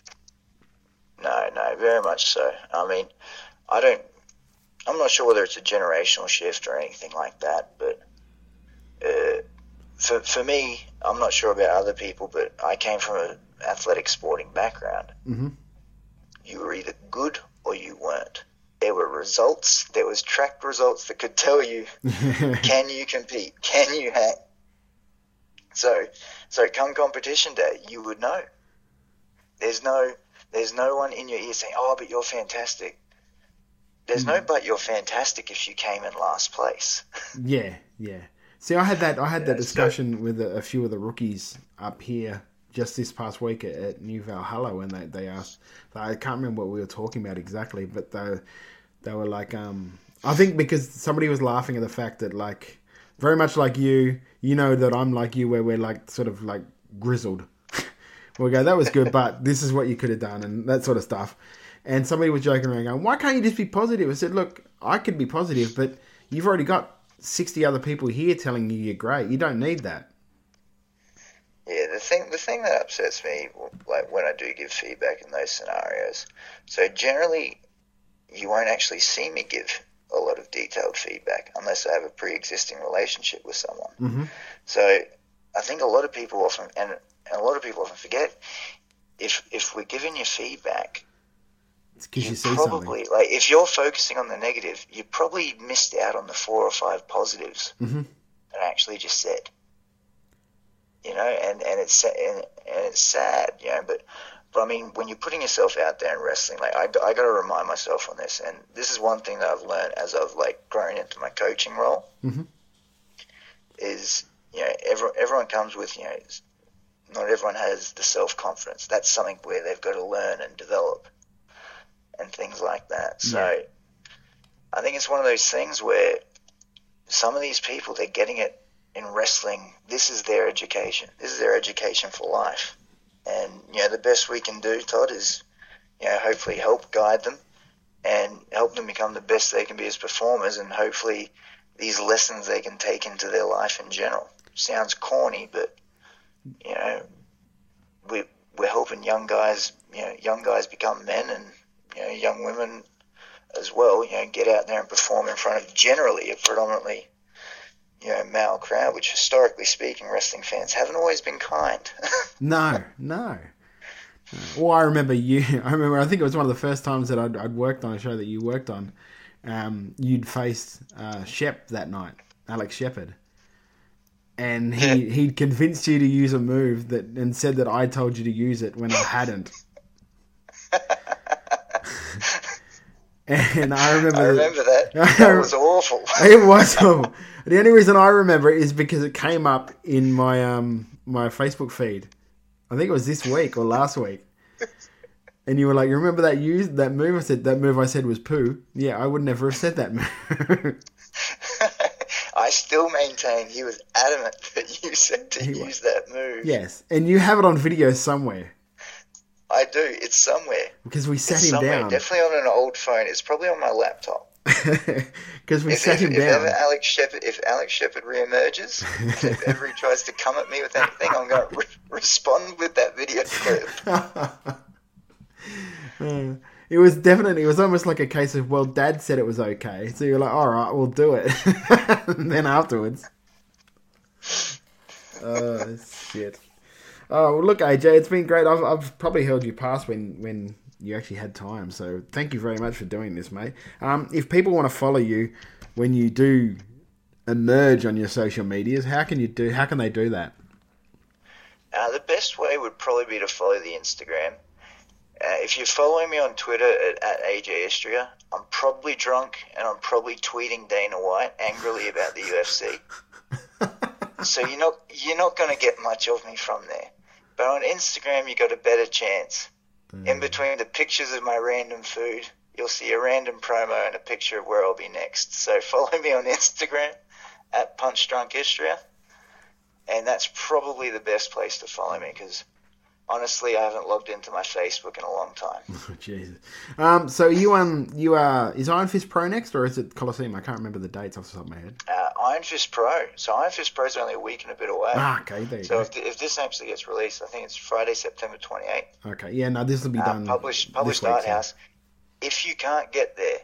No, no, very much so. I mean, I don't, I'm not sure whether it's a generational shift or anything like that, but uh, for, for me, I'm not sure about other people, but I came from an athletic sporting background. Mm-hmm. You were either good or you weren't. There were results, there was tracked results that could tell you, can you compete? Can you hang? So, so come competition day, you would know. There's no, there's no one in your ear saying, "Oh, but you're fantastic." There's mm. no, but you're fantastic if you came in last place. yeah, yeah. See, I had that, I had yeah, that discussion so, with a, a few of the rookies up here just this past week at, at New Valhalla when they, they asked, I can't remember what we were talking about exactly, but they, they were like, um, I think because somebody was laughing at the fact that like, very much like you, you know that I'm like you where we're like sort of like grizzled. We'll go, that was good, but this is what you could have done and that sort of stuff. And somebody was joking around going, why can't you just be positive? I said, look, I could be positive, but you've already got sixty other people here telling you you're great. You don't need that. Yeah, the, thing the thing that upsets me, like when I do give feedback in those scenarios, so generally you won't actually see me give a lot of detailed feedback unless I have a pre-existing relationship with someone. Mm-hmm. So I think a lot of people often, and, and a lot of people often forget, if if we're giving you feedback, it's because you, you see probably, something. like if you're focusing on the negative, you probably missed out on the four or five positives Mm-hmm. that I actually just said. You know, and, and it's and, and it's sad, you know, but but I mean, when you're putting yourself out there in wrestling, like I, I got to remind myself on this, and this is one thing that I've learned as I've like grown into my coaching role, mm-hmm. is, you know, everyone, everyone comes with, you know, not everyone has the self-confidence. That's something where they've got to learn and develop and things like that. So yeah. I think it's one of those things where some of these people, they're getting it in wrestling. This is their education. This is their education for life. And, you know, the best we can do, Todd, is, you know, hopefully help guide them and help them become the best they can be as performers, and hopefully these lessons they can take into their life in general. Sounds corny, but, you know, we, we're helping young guys, you know, young guys become men, and, you know, young women as well, you know, get out there and perform in front of generally a predominantly, you know, male crowd, which historically speaking, wrestling fans haven't always been kind. No, no. Well, I remember you, I remember, I think it was one of the first times that I'd, I'd worked on a show that you worked on. Um, you'd faced uh, Shep that night, Alex Shepard. And he, Yeah. he'd convinced you to use a move that and said that I told you to use it when I hadn't. And I remember, I remember that. That was awful. It was awful. The only reason I remember it is because it came up in my um my Facebook feed. I think it was this week or last week. And you were like, "You remember that use that move?" I said, "That move I said was poo." Yeah, I would never have said that move. I still maintain he was adamant that you said to He use was. that move. Yes, and you have it on video somewhere I do. It's somewhere. because we sat It's him somewhere. down. Definitely on an old phone. It's probably on my laptop. Because we If, sat if, him if down. ever Alex Shepard, if Alex Shepard reemerges, if ever he tries to come at me with anything, I'm going to re- respond with that video clip. Uh, it was definitely, it was almost like a case of, well, Dad said it was okay, so you're like, all right, we'll do it. And then afterwards, oh shit. Oh well, look, A J, it's been great. I've, I've probably held you past when when you actually had time, so thank you very much for doing this, mate. Um, if people want to follow you when you do emerge on your social medias, how can you do? How can they do that? Uh, the best way would probably be to follow the Instagram. Uh, if you're following me on Twitter at, at A J Istria, I'm probably drunk and I'm probably tweeting Dana White angrily about the U F C. So you're not you're not going to get much of me from there. But on Instagram, you got a better chance. Mm. In between the pictures of my random food, you'll see a random promo and a picture of where I'll be next. So follow me on Instagram at Punch Drunk Istria, and that's probably the best place to follow me because honestly, I haven't logged into my Facebook in a long time. Oh, Jesus. Um, so you um you are is Iron Fist Pro next or is it Coliseum? I can't remember the dates off the top of my head. Uh, Iron Fist Pro. So Iron Fist Pro is only a week and a bit away. Ah, okay, there you so go. if, th- if this actually gets released, I think it's Friday, September twenty-eighth. Okay, yeah, no, this will be Uh, done. published this published week, Art so- House. If you can't get there,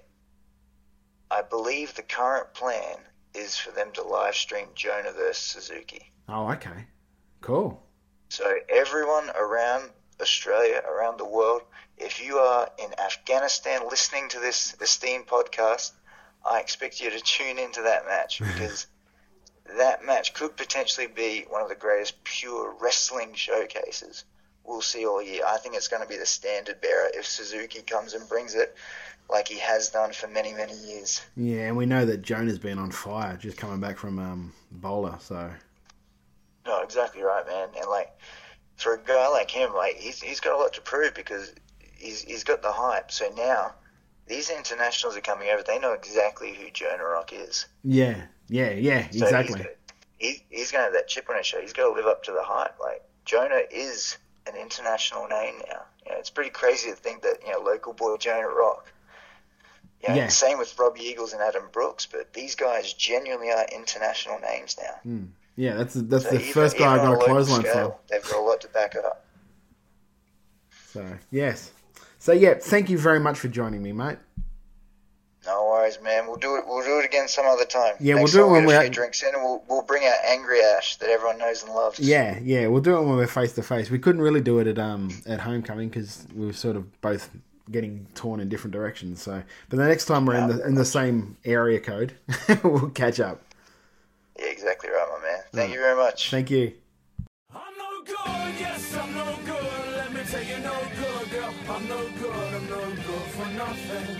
I believe the current plan is for them to live stream Jonah versus Suzuki. Oh, okay, cool. So everyone around Australia, around the world, if you are in Afghanistan listening to this esteemed podcast, I expect you to tune into that match because that match could potentially be one of the greatest pure wrestling showcases we'll see all year. I think it's going to be the standard bearer if Suzuki comes and brings it like he has done for many, many years. Yeah, and we know that Jonah's been on fire just coming back from um, Bowler, so... No, exactly right, man. And, like, for a guy like him, like, he's he's got a lot to prove because he's he's got the hype. So now, these internationals are coming over. They know exactly who Jonah Rock is. Yeah, yeah, yeah, So exactly. He's, got, he, he's going to have that chip on his shoulder. He's got to live up to the hype. Like, Jonah is an international name now. You know, it's pretty crazy to think that, you know, local boy Jonah Rock. You know, Yeah. Same with Robbie Eagles and Adam Brooks, but these guys genuinely are international names now. Mm. Yeah, that's that's So the even- first guy I even on got a local clothesline scale, from. They've got a lot to back it up. So, yes. So, yeah, thank you very much for joining me, mate. No worries, man. We'll do it. We'll do it again some other time. Yeah, Next we'll do it time when we we're get a few at- drinks in, and we'll we'll bring out Angry Ash that everyone knows and loves. Yeah, yeah, we'll do it when we're face to face. We couldn't really do it at um at Homecoming because we were sort of both getting torn in different directions. So, but the next time we're in the in the same area code, we'll catch up. Yeah, exactly right, my man. Thank Right. you very much. Thank you. I'm no good, yes, I'm no good. Let me tell you, no good, girl. I'm no good, I'm no good for nothing.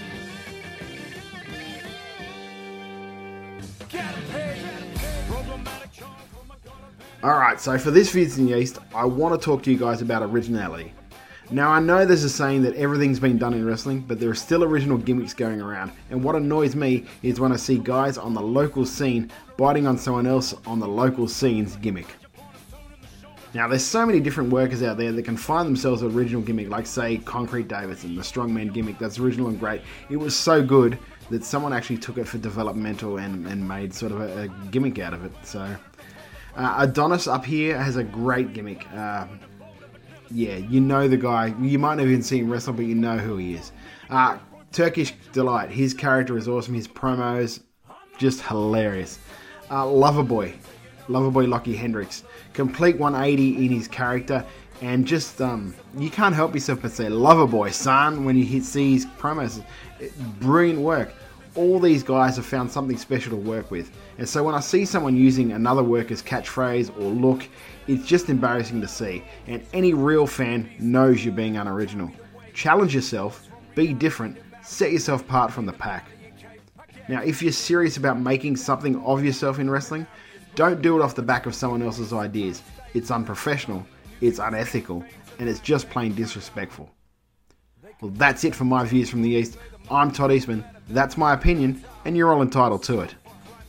Get paid, problematic charm for my God. All right, so for this Vids in the East, I want to talk to you guys about originality. Now, I know there's a saying that everything's been done in wrestling, but there are still original gimmicks going around. And what annoys me is when I see guys on the local scene biting on someone else on the local scene's gimmick. Now, there's so many different workers out there that can find themselves an original gimmick, like, say, Concrete Davidson, the strongman gimmick. That's original and great. It was so good that someone actually took it for developmental and, and made sort of a, a gimmick out of it. So, uh, Adonis up here has a great gimmick. Uh, yeah, you know the guy. You might not even see him wrestle, but you know who he is. Uh, Turkish Delight. His character is awesome. His promos, just hilarious. Uh, Loverboy. Loverboy Lockie Hendricks. Complete one eighty in his character. And just, um, you can't help yourself but say, Loverboy, son, when you hit, see his promos. Brilliant work. All these guys have found something special to work with. And so when I see someone using another worker's catchphrase or look, it's just embarrassing to see. And any real fan knows you're being unoriginal. Challenge yourself, be different, set yourself apart from the pack. Now, if you're serious about making something of yourself in wrestling, don't do it off the back of someone else's ideas. It's unprofessional, it's unethical, and it's just plain disrespectful. Well, that's it for my views from the East. I'm Todd Eastman, that's my opinion, and you're all entitled to it.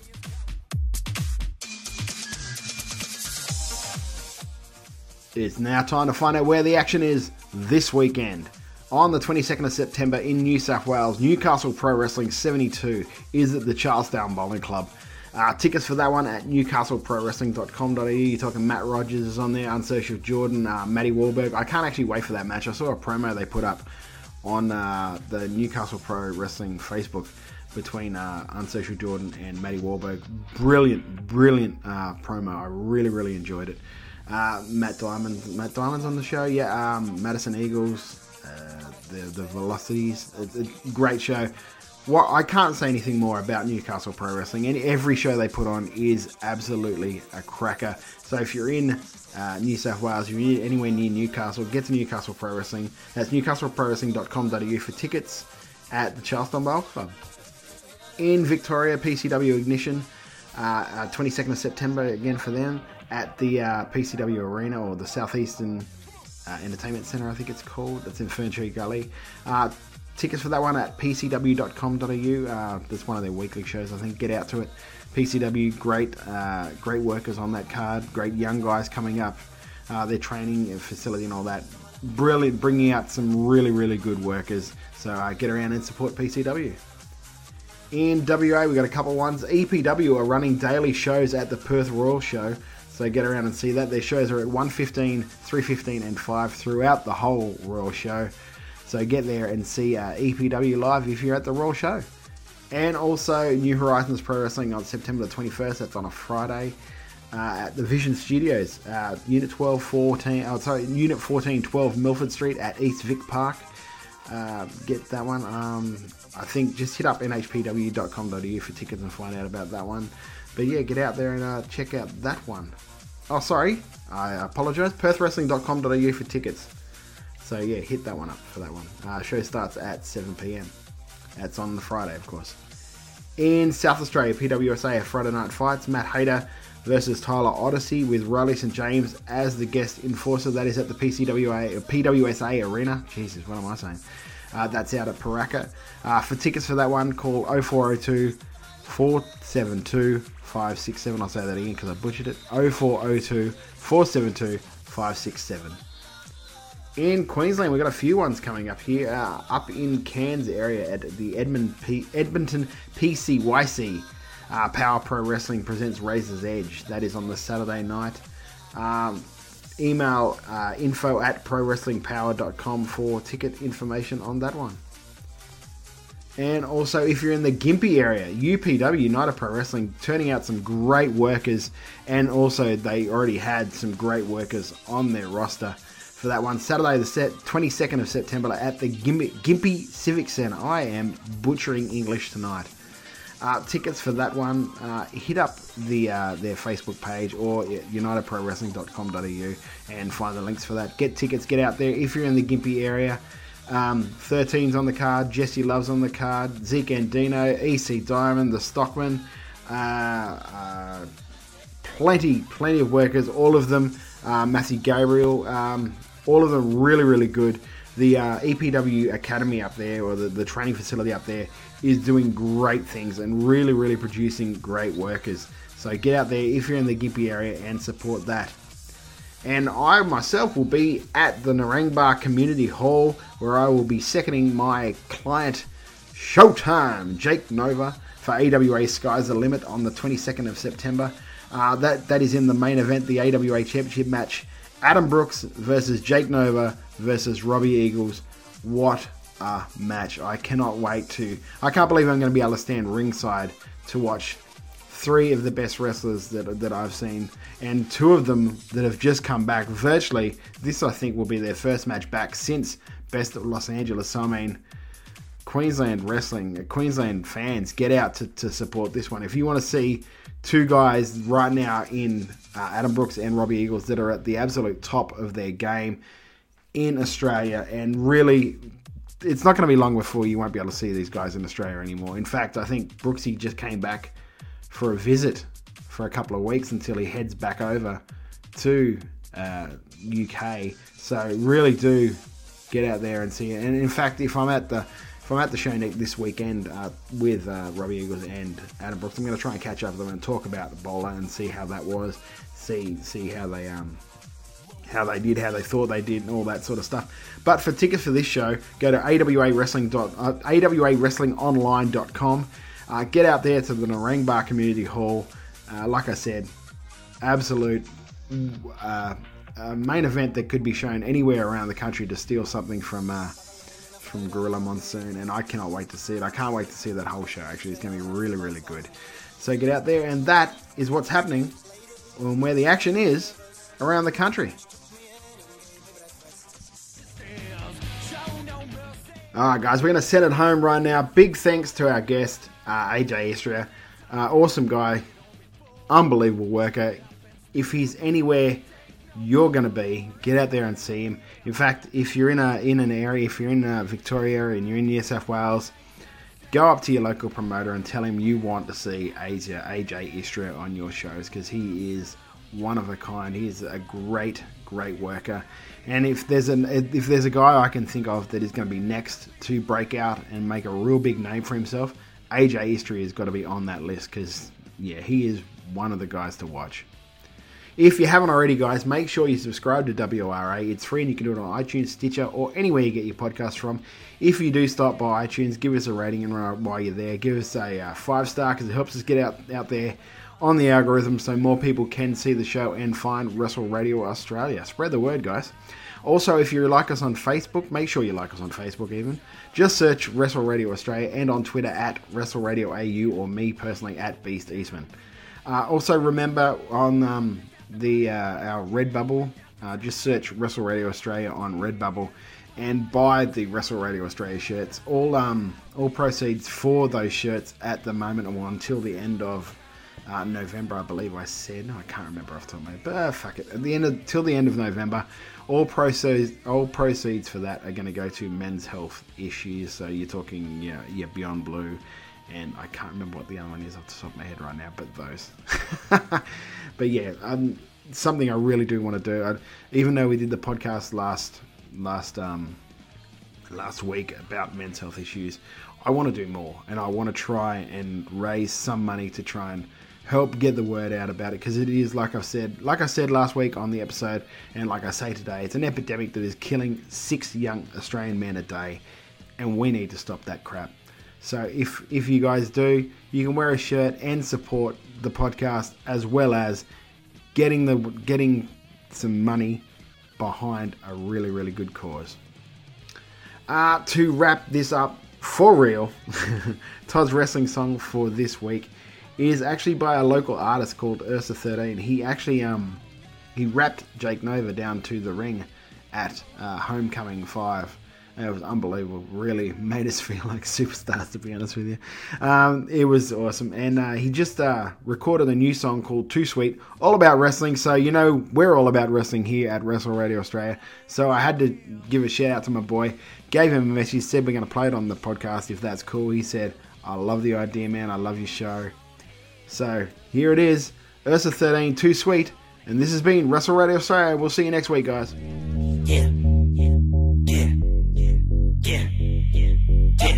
It's now time to find out where the action is this weekend. On the twenty-second of September in New South Wales, Newcastle Pro Wrestling seventy-two is at the Charlestown Bowling Club. Uh, tickets for that one at newcastle pro wrestling dot com dot a u. You're talking Matt Rogers is on there, Unsocial Jordan, uh, Matty Wahlberg. I can't actually wait for that match. I saw a promo they put up on uh, the Newcastle Pro Wrestling Facebook between uh, Unsocial Jordan and Matty Wahlberg. Brilliant, brilliant uh, promo. I really, really enjoyed it. Uh, Matt Diamond, Matt Diamond's on the show. Yeah, um, Madison Eagles, uh, the the Velocities. It's a great show. What I can't say anything more about Newcastle Pro Wrestling. And every show they put on is absolutely a cracker. So if you're in uh, New South Wales, if you're anywhere near Newcastle, get to Newcastle Pro Wrestling. That's newcastle pro wrestling dot com dot a u for tickets at the Charlestown Bowl Club. In Victoria, P C W Ignition, uh, uh, twenty-second of September again for them at the uh, P C W Arena, or the Southeastern uh, Entertainment Centre, I think it's called. It's in Ferntree Gully. Uh, tickets for that one at p c w dot com dot a u. Uh, that's one of their weekly shows, I think. Get out to it. P C W, great, uh, great workers on that card. Great young guys coming up. Uh, their training facility and all that. Brilliant, bringing out some really, really good workers. So uh, get around and support P C W. In W A, we've got a couple ones. E P W are running daily shows at the Perth Royal Show. So get around and see that. Their shows are at one fifteen, three fifteen and five throughout the whole Royal Show. So get there and see uh, E P W live if you're at the Royal Show. And also New Horizons Pro Wrestling on September the twenty-first. That's on a Friday uh, at the Vision Studios. Uh, Unit twelve fourteen, oh, sorry, Unit fourteen twelve Milford Street at East Vic Park. Uh, get that one. Um, I think just hit up n h p w dot com dot a u for tickets and find out about that one. But yeah, get out there and uh, check out that one. Oh, sorry, I apologise. perth wrestling dot com dot a u for tickets. So yeah, hit that one up for that one. Uh, show starts at seven p m. That's on the Friday, of course. In South Australia, P W S A have Friday night fights. Matt Hayter versus Tyler Odyssey with Riley Saint James as the guest enforcer. That is at the P C W A, P W S A Arena. Jesus, what am I saying? Uh, that's out at Paraka. Uh, for tickets for that one, call oh four oh two, four seven two, five six seven. I'll say that again because I butchered it. oh four oh two, four seven two, five six seven. In Queensland, we've got a few ones coming up here. Uh, up in Cairns area at the Edmund P- Edmonton P C Y C. Uh, Power Pro Wrestling presents Razor's Edge. That is on the Saturday night. Um, email uh, info at pro wrestling power dot com for ticket information on that one. And also, if you're in the Gympie area, U P W, United Pro Wrestling, turning out some great workers. And also, they already had some great workers on their roster for that one. Saturday, the twenty-second of September at the Gympie, Gympie Civic Centre. I am butchering English tonight. Uh, tickets for that one, uh, hit up the uh, their Facebook page or united pro wrestling dot com dot a u and find the links for that. Get tickets, get out there. If you're in the Gympie area, um, thirteen's on the card, Jesse Love's on the card, Zeke Andino, E C Diamond, the Stockman, uh, uh, plenty, plenty of workers, all of them, uh, Matthew Gabriel, um, all of them really, really good. The uh, E P W Academy up there, or the, the training facility up there, is doing great things and really, really producing great workers. So get out there if you're in the Gympie area and support that. And I myself will be at the Narangba Community Hall, where I will be seconding my client Showtime, Jake Nova, for A W A Sky's the Limit on the twenty-second of September. Uh, that, that is in the main event, the A W A Championship match. Adam Brooks versus Jake Nova versus Robbie Eagles. What a match. I cannot wait to... I can't believe I'm going to be able to stand ringside to watch three of the best wrestlers that that I've seen, and two of them that have just come back virtually. This, I think, will be their first match back since Best of Los Angeles. So, I mean, Queensland wrestling, Queensland fans, get out to, to support this one. If you want to see two guys right now in uh, Adam Brooks and Robbie Eagles that are at the absolute top of their game in Australia, and really, it's not going to be long before you won't be able to see these guys in Australia anymore. In fact, I think Brooksy just came back for a visit for a couple of weeks until he heads back over to uh, U K. So really do get out there and see it. And in fact, if I'm at the if I'm at the show this weekend uh, with uh, Robbie Eagles and Adam Brooks, I'm going to try and catch up with them and talk about the bowler and see how that was, see see how they um how they did, how they thought they did, and all that sort of stuff. But for tickets for this show, go to A W A wrestling. Uh, A W A wrestling online dot com. Uh, get out there to the Narangba Community Hall. Uh, like I said, absolute uh, uh, main event that could be shown anywhere around the country to steal something from uh, from Gorilla Monsoon, and I cannot wait to see it. I can't wait to see that whole show. Actually, it's going to be really, really good. So get out there, and that is what's happening and where the action is around the country. Alright guys, we're going to set it home right now. Big thanks to our guest, uh, A J Istria. Uh, awesome guy. Unbelievable worker. If he's anywhere you're going to be, get out there and see him. In fact, if you're in a in an area, if you're in a Victoria area and you're in New South Wales, go up to your local promoter and tell him you want to see A J, A J Istria on your shows, because he is one of a kind. He is a great, great worker. And if there's an if there's a guy I can think of that is going to be next to break out and make a real big name for himself, A J Istria has got to be on that list, because, yeah, he is one of the guys to watch. If you haven't already, guys, make sure you subscribe to W R A. It's free and you can do it on iTunes, Stitcher, or anywhere you get your podcasts from. If you do stop by iTunes, give us a rating, and while you're there, give us a uh, five-star, because it helps us get out, out there on the algorithm so more people can see the show and find Wrestle Radio Australia. Spread the word, guys. Also, if you like us on Facebook, make sure you like us on Facebook even. Just search Wrestle Radio Australia, and on Twitter at Wrestle Radio A U, or me personally at Beast Eastman. Uh, also, remember on um, the uh, our Redbubble, uh, just search Wrestle Radio Australia on Redbubble and buy the Wrestle Radio Australia shirts. All um all proceeds for those shirts at the moment, or until the end of Uh, November, I believe I said. I can't remember off the top of my head, but uh, fuck it. At the end of till the end of November, all proceeds all proceeds for that are going to go to men's health issues. So you're talking, yeah, yeah, Beyond Blue, and I can't remember what the other one is off the top of my head right now, but those. But yeah, um, something I really do want to do. I, even though we did the podcast last last um last week about men's health issues, I want to do more, and I want to try and raise some money to try and help get the word out about it, because it is, like I've said, like I said last week on the episode, and like I say today, it's an epidemic that is killing six young Australian men a day, and we need to stop that crap. So if if you guys do, you can wear a shirt and support the podcast, as well as getting the getting some money behind a really, really good cause. Uh, to wrap this up for real, Todd's wrestling song for this week is actually by a local artist called Ursa thirteen. He actually um he rapped Jake Nova down to the ring at uh, Homecoming five. And it was unbelievable. Really made us feel like superstars, to be honest with you. Um, it was awesome. And uh, he just uh, recorded a new song called Too Sweet, all about wrestling. So, you know, we're all about wrestling here at Wrestle Radio Australia. So I had to give a shout out to my boy. Gave him a message, said we're going to play it on the podcast if that's cool. He said, I love the idea, man. I love your show. So here it is. Ursa thirteen, Too Sweet. And this has been Wrestle Radio Australia. We'll see you next week, guys. Yeah. Yeah, yeah,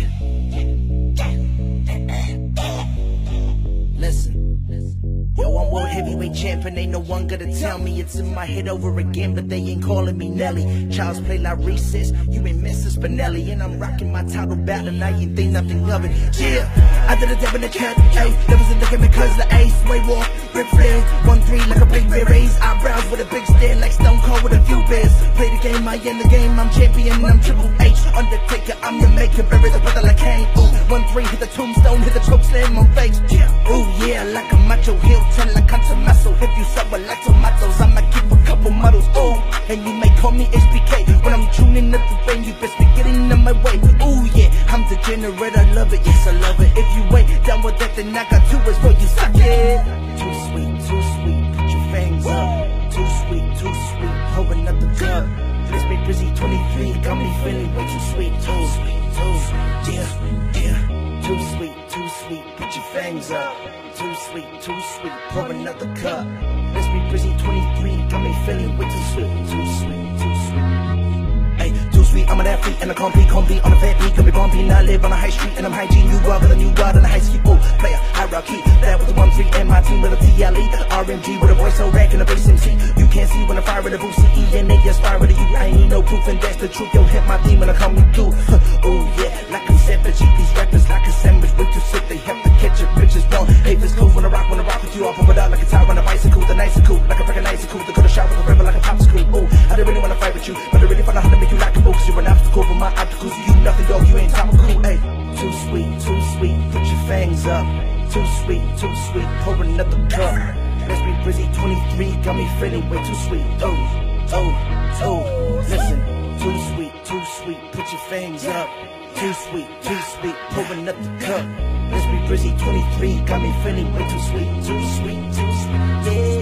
listen, yo, I'm world heavyweight champion, ain't no one gonna tell me it's in my head over again, but they ain't calling me Nelly. Child's play like recess, you ain't Missus Spinelli, and I'm rocking my title belt and I ain't think nothing of it. Yeah, I did a dab in the cut, ayy, there was a look at me cause the ace, way walk, rip flare, one three like a big bear, raise eyebrows with a big stare, like Stone Cold with a few bears. Play the game, I end the game, I'm champion, I'm Triple H, Undertaker, I'm your maker, bury the brother like Kane. Ooh, one three, hit the tombstone, hit the choke slam on face. Ooh yeah, like a macho heel, turn like country muscle. If you suffer like tomatoes, I'ma keep a couple models. Ooh, and you may call me H B K when I'm tuning up the brain. You best be getting in my way. Ooh yeah, I'm degenerate, I love it, yes I love it. If you ain't down with that, then I got two words for you, suck it. Too sweet, too sweet, put your fangs up. Too sweet, too sweet, hold another cup. Let's be busy twenty-three, got me feeling way too sweet. Too sweet, too sweet, yeah, yeah. Too sweet, too sweet, put your fangs up. Too sweet, too sweet, pour another cup. Let's be busy twenty-three, got me feeling way too sweet. Too sweet, too sweet. Ay, too sweet, I'm an athlete and I can't be, can't be on a fat beat, can be bumpy. Now I live on a high street and I'm hygiene. You are with a new guard on a high ski. Oh, player, hierarchy. That was the one three and my team with a T L E. R M G with a voice so rack and a bass M C. You can't see when I fire with a boost C E and they aspire to you. I ain't need no proof and that's the truth. Yo, hit my team and I come through. Oh yeah, like a savage, eat these rappers like a sandwich. Way too sick, they have to catch it. Bitches don't hate this cool when I rock, when I rock with you. I'll pump it out like a tire on a bicycle. The nice and cool, like a freaking nice and cool. The good shot with a river like a popsicle. Oh, I didn't really wanna fight with you, but I really found out how to make you like a book. Cause you're an obstacle for my obstacles. You nothing, dog, you ain't topical. Hey, too sweet, too sweet, put your fangs up. Too sweet, too sweet, pour another cup. Let's be busy twenty-three, got me feeling way too sweet. Oh, oh, oh, listen. Too sweet, too sweet, put your fangs up. Too sweet, too sweet, pour another cup. Let's be busy twenty-three, got me feeling way too sweet. Too sweet, too sweet, yeah.